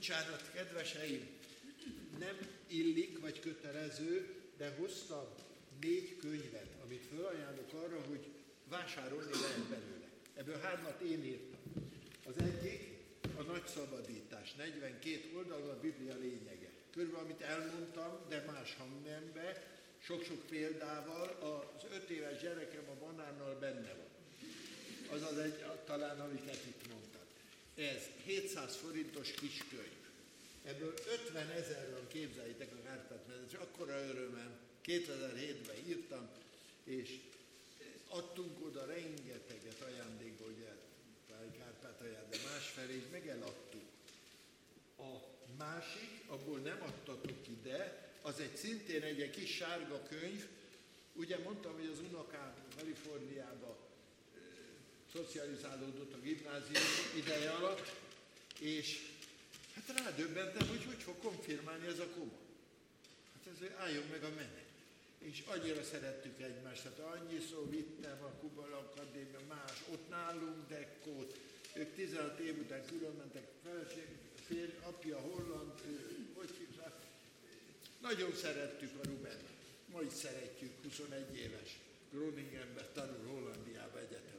Bocsánat, kedveseim, nem illik, vagy kötelező, de hoztam 4 könyvet, amit felajánlok arra, hogy vásárolni lehet belőle. Ebből 3-at én írtam. Az egyik a Nagy Szabadítás, 42 oldalon a Biblia lényege. Körülbelül, amit elmondtam, de más hangnemben, sok-sok példával, az 5 éves gyerekem a banánnal benne van. Az talán, amiket itt mondtam. Ez 700 forintos kiskönyv. Ebből 50 000-ről képzeljétek a Kárpát-medencét, és akkora örömem, 2007-ben írtam, és adtunk oda rengeteget ajándékba, ugye, Kárpátalján, de másfelé, és meg eladtuk. A másik, abból nem adtatok ide, az szintén egy kis sárga könyv. Ugye mondtam, hogy az unokám Kaliforniába szocializálódott a gimnázium ideje alatt, és hát rádöbbentem, hogy fog konfirmálni ez a koma. Hát ez álljon meg a menet. És annyira szerettük egymást, hát annyiszor vittem a Kubala Akadémia, más, ott nálunk Dekkót, ők 16 év után különmentek, férj, apja holland, hogy hívják. Nagyon szerettük a Rubent, ma is szeretjük, 21 éves, Groningenben tanul Hollandiába egyetemen.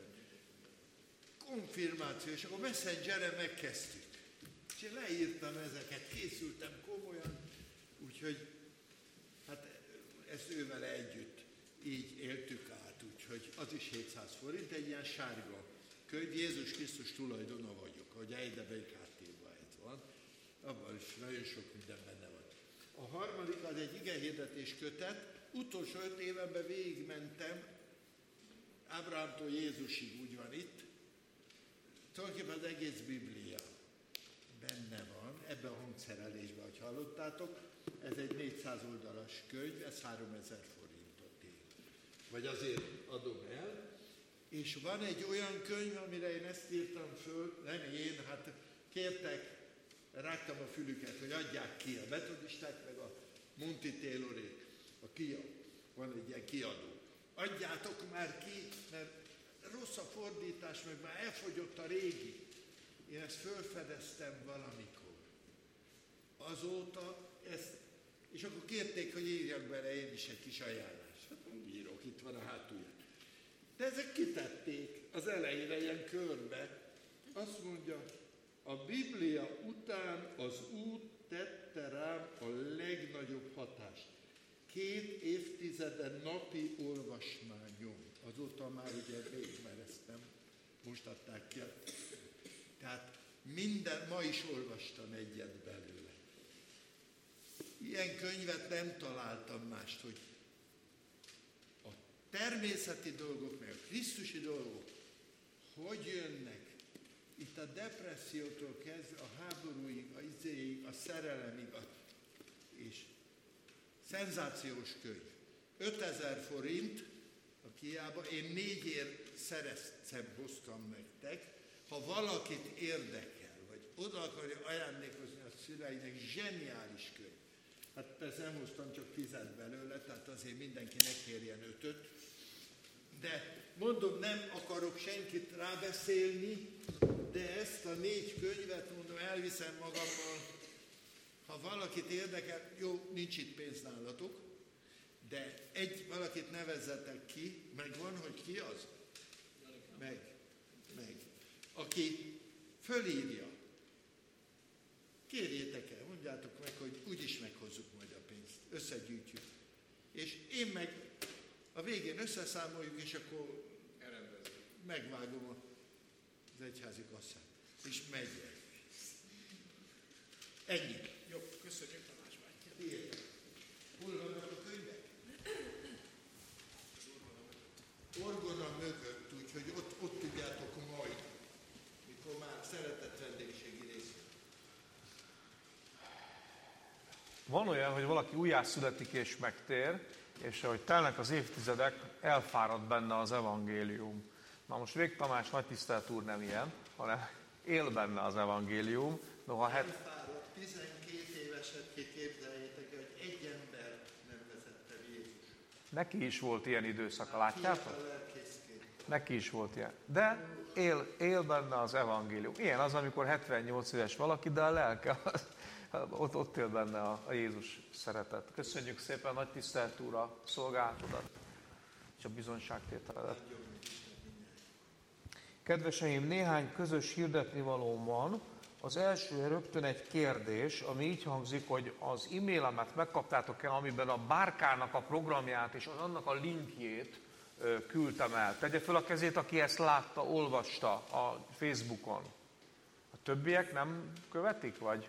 Konfirmáció, és akkor Messengeren megkezdtük. És én leírtam ezeket, készültem komolyan, úgyhogy hát ezt ővel együtt így éltük át, úgyhogy az is 700 forint, egy ilyen sárga könyv, Jézus Krisztus tulajdona vagyok, ahogy Eidebei Kártében ez van, abban is nagyon sok minden benne van. A harmadik az egy igehirdetés kötet, utolsó 5 évenben végigmentem, Ábrahámtól Jézusig úgy van itt, tulajdonképpen az egész Biblia benne van, ebben a hangszerelésben, ahogy hallottátok, ez egy 400 oldalas könyv, ez 3000 forintot ér. Vagy azért adom el. És van egy olyan könyv, amire én ezt írtam föl, nem én, hát kértek, rágtam a fülüket, hogy adják ki a metodisták, meg a Monty Taylorék, a KIA, van egy ilyen kiadó. Adjátok már ki, mert rossz a fordítás, meg már elfogyott a régi. Én ezt fölfedeztem valamikor. Azóta ezt, és akkor kérték, hogy írjak bele én is egy kis ajánlást. Hát írok, itt van a hátulján. De ezek kitették az elejére ilyen körbe. Azt mondja, a Biblia után az út tette rám a legnagyobb hatást. 2 évtizeden napi olvasmányom. Azóta már ugye végmereztem, most adták ki. Tehát ma is olvastam egyet belőle. Ilyen könyvet nem találtam mást, hogy a természeti dolgok, meg a krisztusi dolgok, hogy jönnek. Itt a depressziótól kezdve a háborúig, a izéig, a szerelemig, és szenzációs könyv. 5000 forint a kiába, én 4-ért szereztem, hoztam nektek. Ha valakit érdekel, vagy oda akarja ajándékozni a szüleinek, zseniális könyv. Hát persze nem hoztam csak 10 belőle, tehát azért mindenki ne kérjen 5-öt. De mondom, nem akarok senkit rábeszélni, de ezt a 4 könyvet, mondom, elviszem magammal. Ha valakit érdekel, jó, nincs itt pénz nálatok, de valakit nevezzetek ki, megvan, hogy ki az? Meg. Aki fölírja. Kérjétek el, mondjátok meg, hogy úgyis meghozzuk majd a pénzt. Összegyűjtjük. És én meg a végén összeszámoljuk, és akkor megvágom az egyházi kasszát. És megyek. Ennyi.
Jó, köszönjük Tamás bátyja.
Hol vannak a könyvek? Orgona mögött, úgyhogy ott tudjátok majd, mikor már szeretett vendégségi rész.
Van olyan, hogy valaki újjászületik és megtér, és ahogy telnek az évtizedek, elfárad benne az evangélium. Na most Vég Tamás nagytisztelt úr nem ilyen, hanem él benne az evangélium. Noha
Elfárad, 12 éveset képzeljétek, hogy egy ember nem vezette Jézus.
Neki is volt ilyen időszaka, látjátok? Neki is volt ilyen. De él benne az evangélium. Ilyen az, amikor 78 éves valaki, de a lelke, ott él benne a Jézus szeretet. Köszönjük szépen, nagy tisztelt Úr, a szolgálatodat és a bizonyságtételedet. Kedveseim, néhány közös hirdetnivalóm van. Az első rögtön egy kérdés, ami így hangzik, hogy az e-mailemet megkaptátok-e, amiben a Bárkának a programját és annak a linkjét küldtem el. Tegye fel a kezét, aki ezt látta, olvasta a Facebookon. A többiek nem követik, vagy?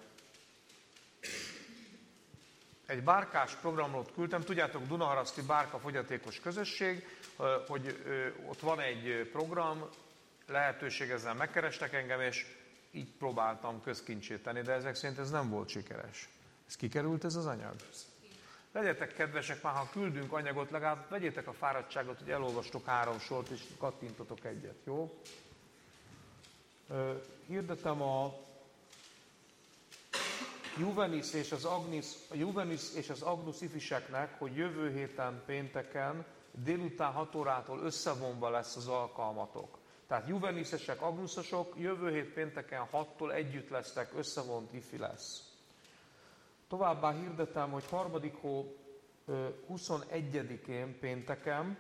Egy bárkás programról küldtem, tudjátok, Dunaharaszti Bárka Fogyatékos Közösség, hogy ott van egy program, lehetőség, ezzel megkerestek engem, és így próbáltam közkincsét tenni, de ezek szerint ez nem volt sikeres. Ez kikerült ez az anyag? Legyetek kedvesek, már ha küldünk anyagot, legalább vegyétek a fáradtságot, hogy elolvastok 3 sort, és kattintotok egyet, jó? Hirdetem a Juvenis és az Agnus ifiseknek, hogy jövő héten pénteken délután 6 órától összevonva lesz az alkalmatok. Tehát juveniszesek, agnuszosok jövő hét pénteken 6-tól együtt lesznek, összevont ifi lesz. Továbbá hirdetem, hogy 3. hó 21-én pénteken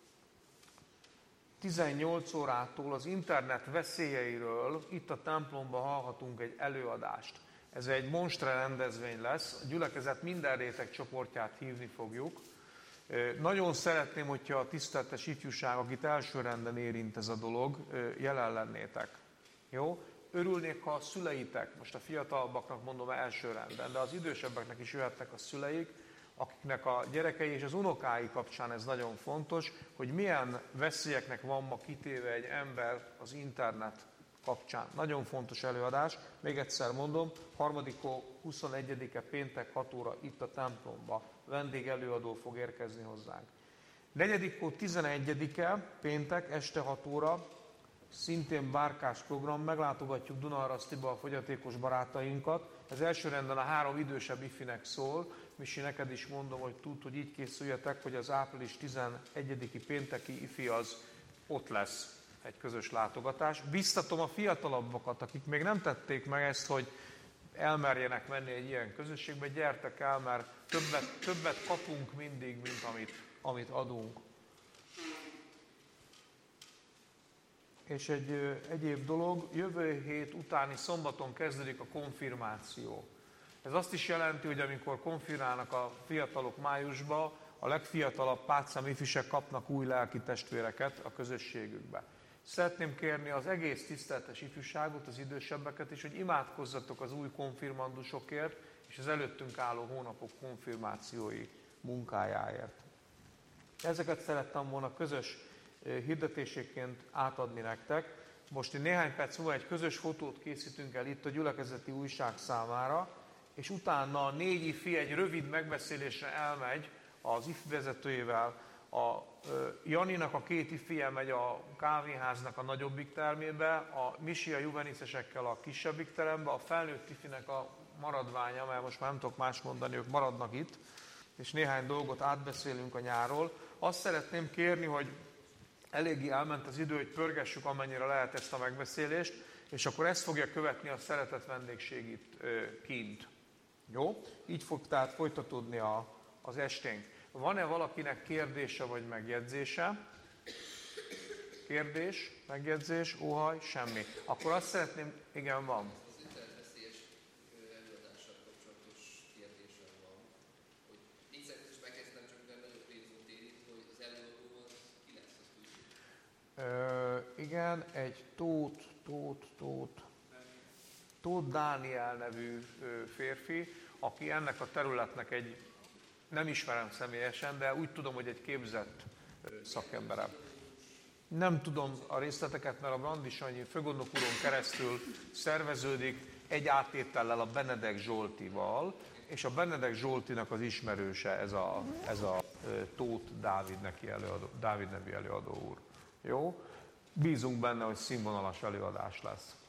18 órától az internet veszélyeiről itt a templomban hallhatunk egy előadást. Ez egy monstre rendezvény lesz, a gyülekezet minden réteg csoportját hívni fogjuk. Nagyon szeretném, hogyha a tiszteletes ifjúság, akit elsőrenden érint ez a dolog, jelen lennétek. Jó? Örülnék, ha a szüleitek, most a fiatalabbaknak mondom elsőrenden, de az idősebbeknek is jöhetnek a szüleik, akiknek a gyerekei és az unokái kapcsán ez nagyon fontos, hogy milyen veszélyeknek van ma kitéve egy ember az internet kapcsán. Nagyon fontos előadás, még egyszer mondom, 3. hó 21-e péntek 6 óra itt a templomba. Vendégelőadó fog érkezni hozzánk. 4. hó 11-e péntek este 6 óra, szintén bárkás program, meglátogatjuk Dunaharasztiba a fogyatékos barátainkat. Ez elsőrenden a 3 idősebb ifinek szól. Misi, neked is mondom, hogy tudd, hogy így készüljetek, hogy az április 11-i pénteki ifi az ott lesz egy közös látogatás. Biztatom a fiatalabbakat, akik még nem tették meg ezt, hogy elmerjenek menni egy ilyen közösségbe, gyertek el, mert többet kapunk mindig, mint amit adunk. És egy egyéb dolog, jövő hét utáni szombaton kezdődik a konfirmáció. Ez azt is jelenti, hogy amikor konfirmálnak a fiatalok májusba, a legfiatalabb pátszám ifisek kapnak új lelki testvéreket a közösségükbe. Szeretném kérni az egész tiszteletes ifjúságot, az idősebbeket is, hogy imádkozzatok az új konfirmandusokért, és az előttünk álló hónapok konfirmációi munkájáért. Ezeket szerettem volna közös hirdetéséként átadni nektek. Most néhány perc múlva egy közös fotót készítünk el itt a gyülekezeti újság számára, és utána a 4 ifi egy rövid megbeszélésre elmegy az ifi vezetőjével. A Janinak a 2 ifije megy a kávéháznak a nagyobbik termébe, a Misi a juveniszesekkel a kisebbik terembe, a felnőtt ifinek a maradványa, mert most már nem tudok más mondani, ők maradnak itt, és néhány dolgot átbeszélünk a nyárról. Azt szeretném kérni, hogy eléggé elment az idő, hogy pörgessük amennyire lehet ezt a megbeszélést, és akkor ezt fogja követni a szeretett vendégség itt kint. Jó? Így fog tehát folytatódni az esténk. Van-e valakinek kérdése vagy megjegyzése? Kérdés, megjegyzés, óhaj, semmi. Akkor azt szeretném, igen, van.
Az internetveszélyes előadással kapcsolatos kérdésem van, hogy nincs szerint is megkezdtem, csak nem nagyobb pénzot érít, hogy az előadó az ki lesz, azt tudjuk.
Igen, egy Tóth Dániel nevű férfi, aki ennek a területnek egy, nem ismerem személyesen, de úgy tudom, hogy egy képzett szakembere. Nem tudom a részleteket, mert a Brandi Sanyi főgondnok úron keresztül szerveződik egy áttétellel a Benedek Zsoltival, és a Benedek Zsoltinak az ismerőse ez a Tóth Dávid nevű előadó úr. Jó? Bízunk benne, hogy színvonalas előadás lesz.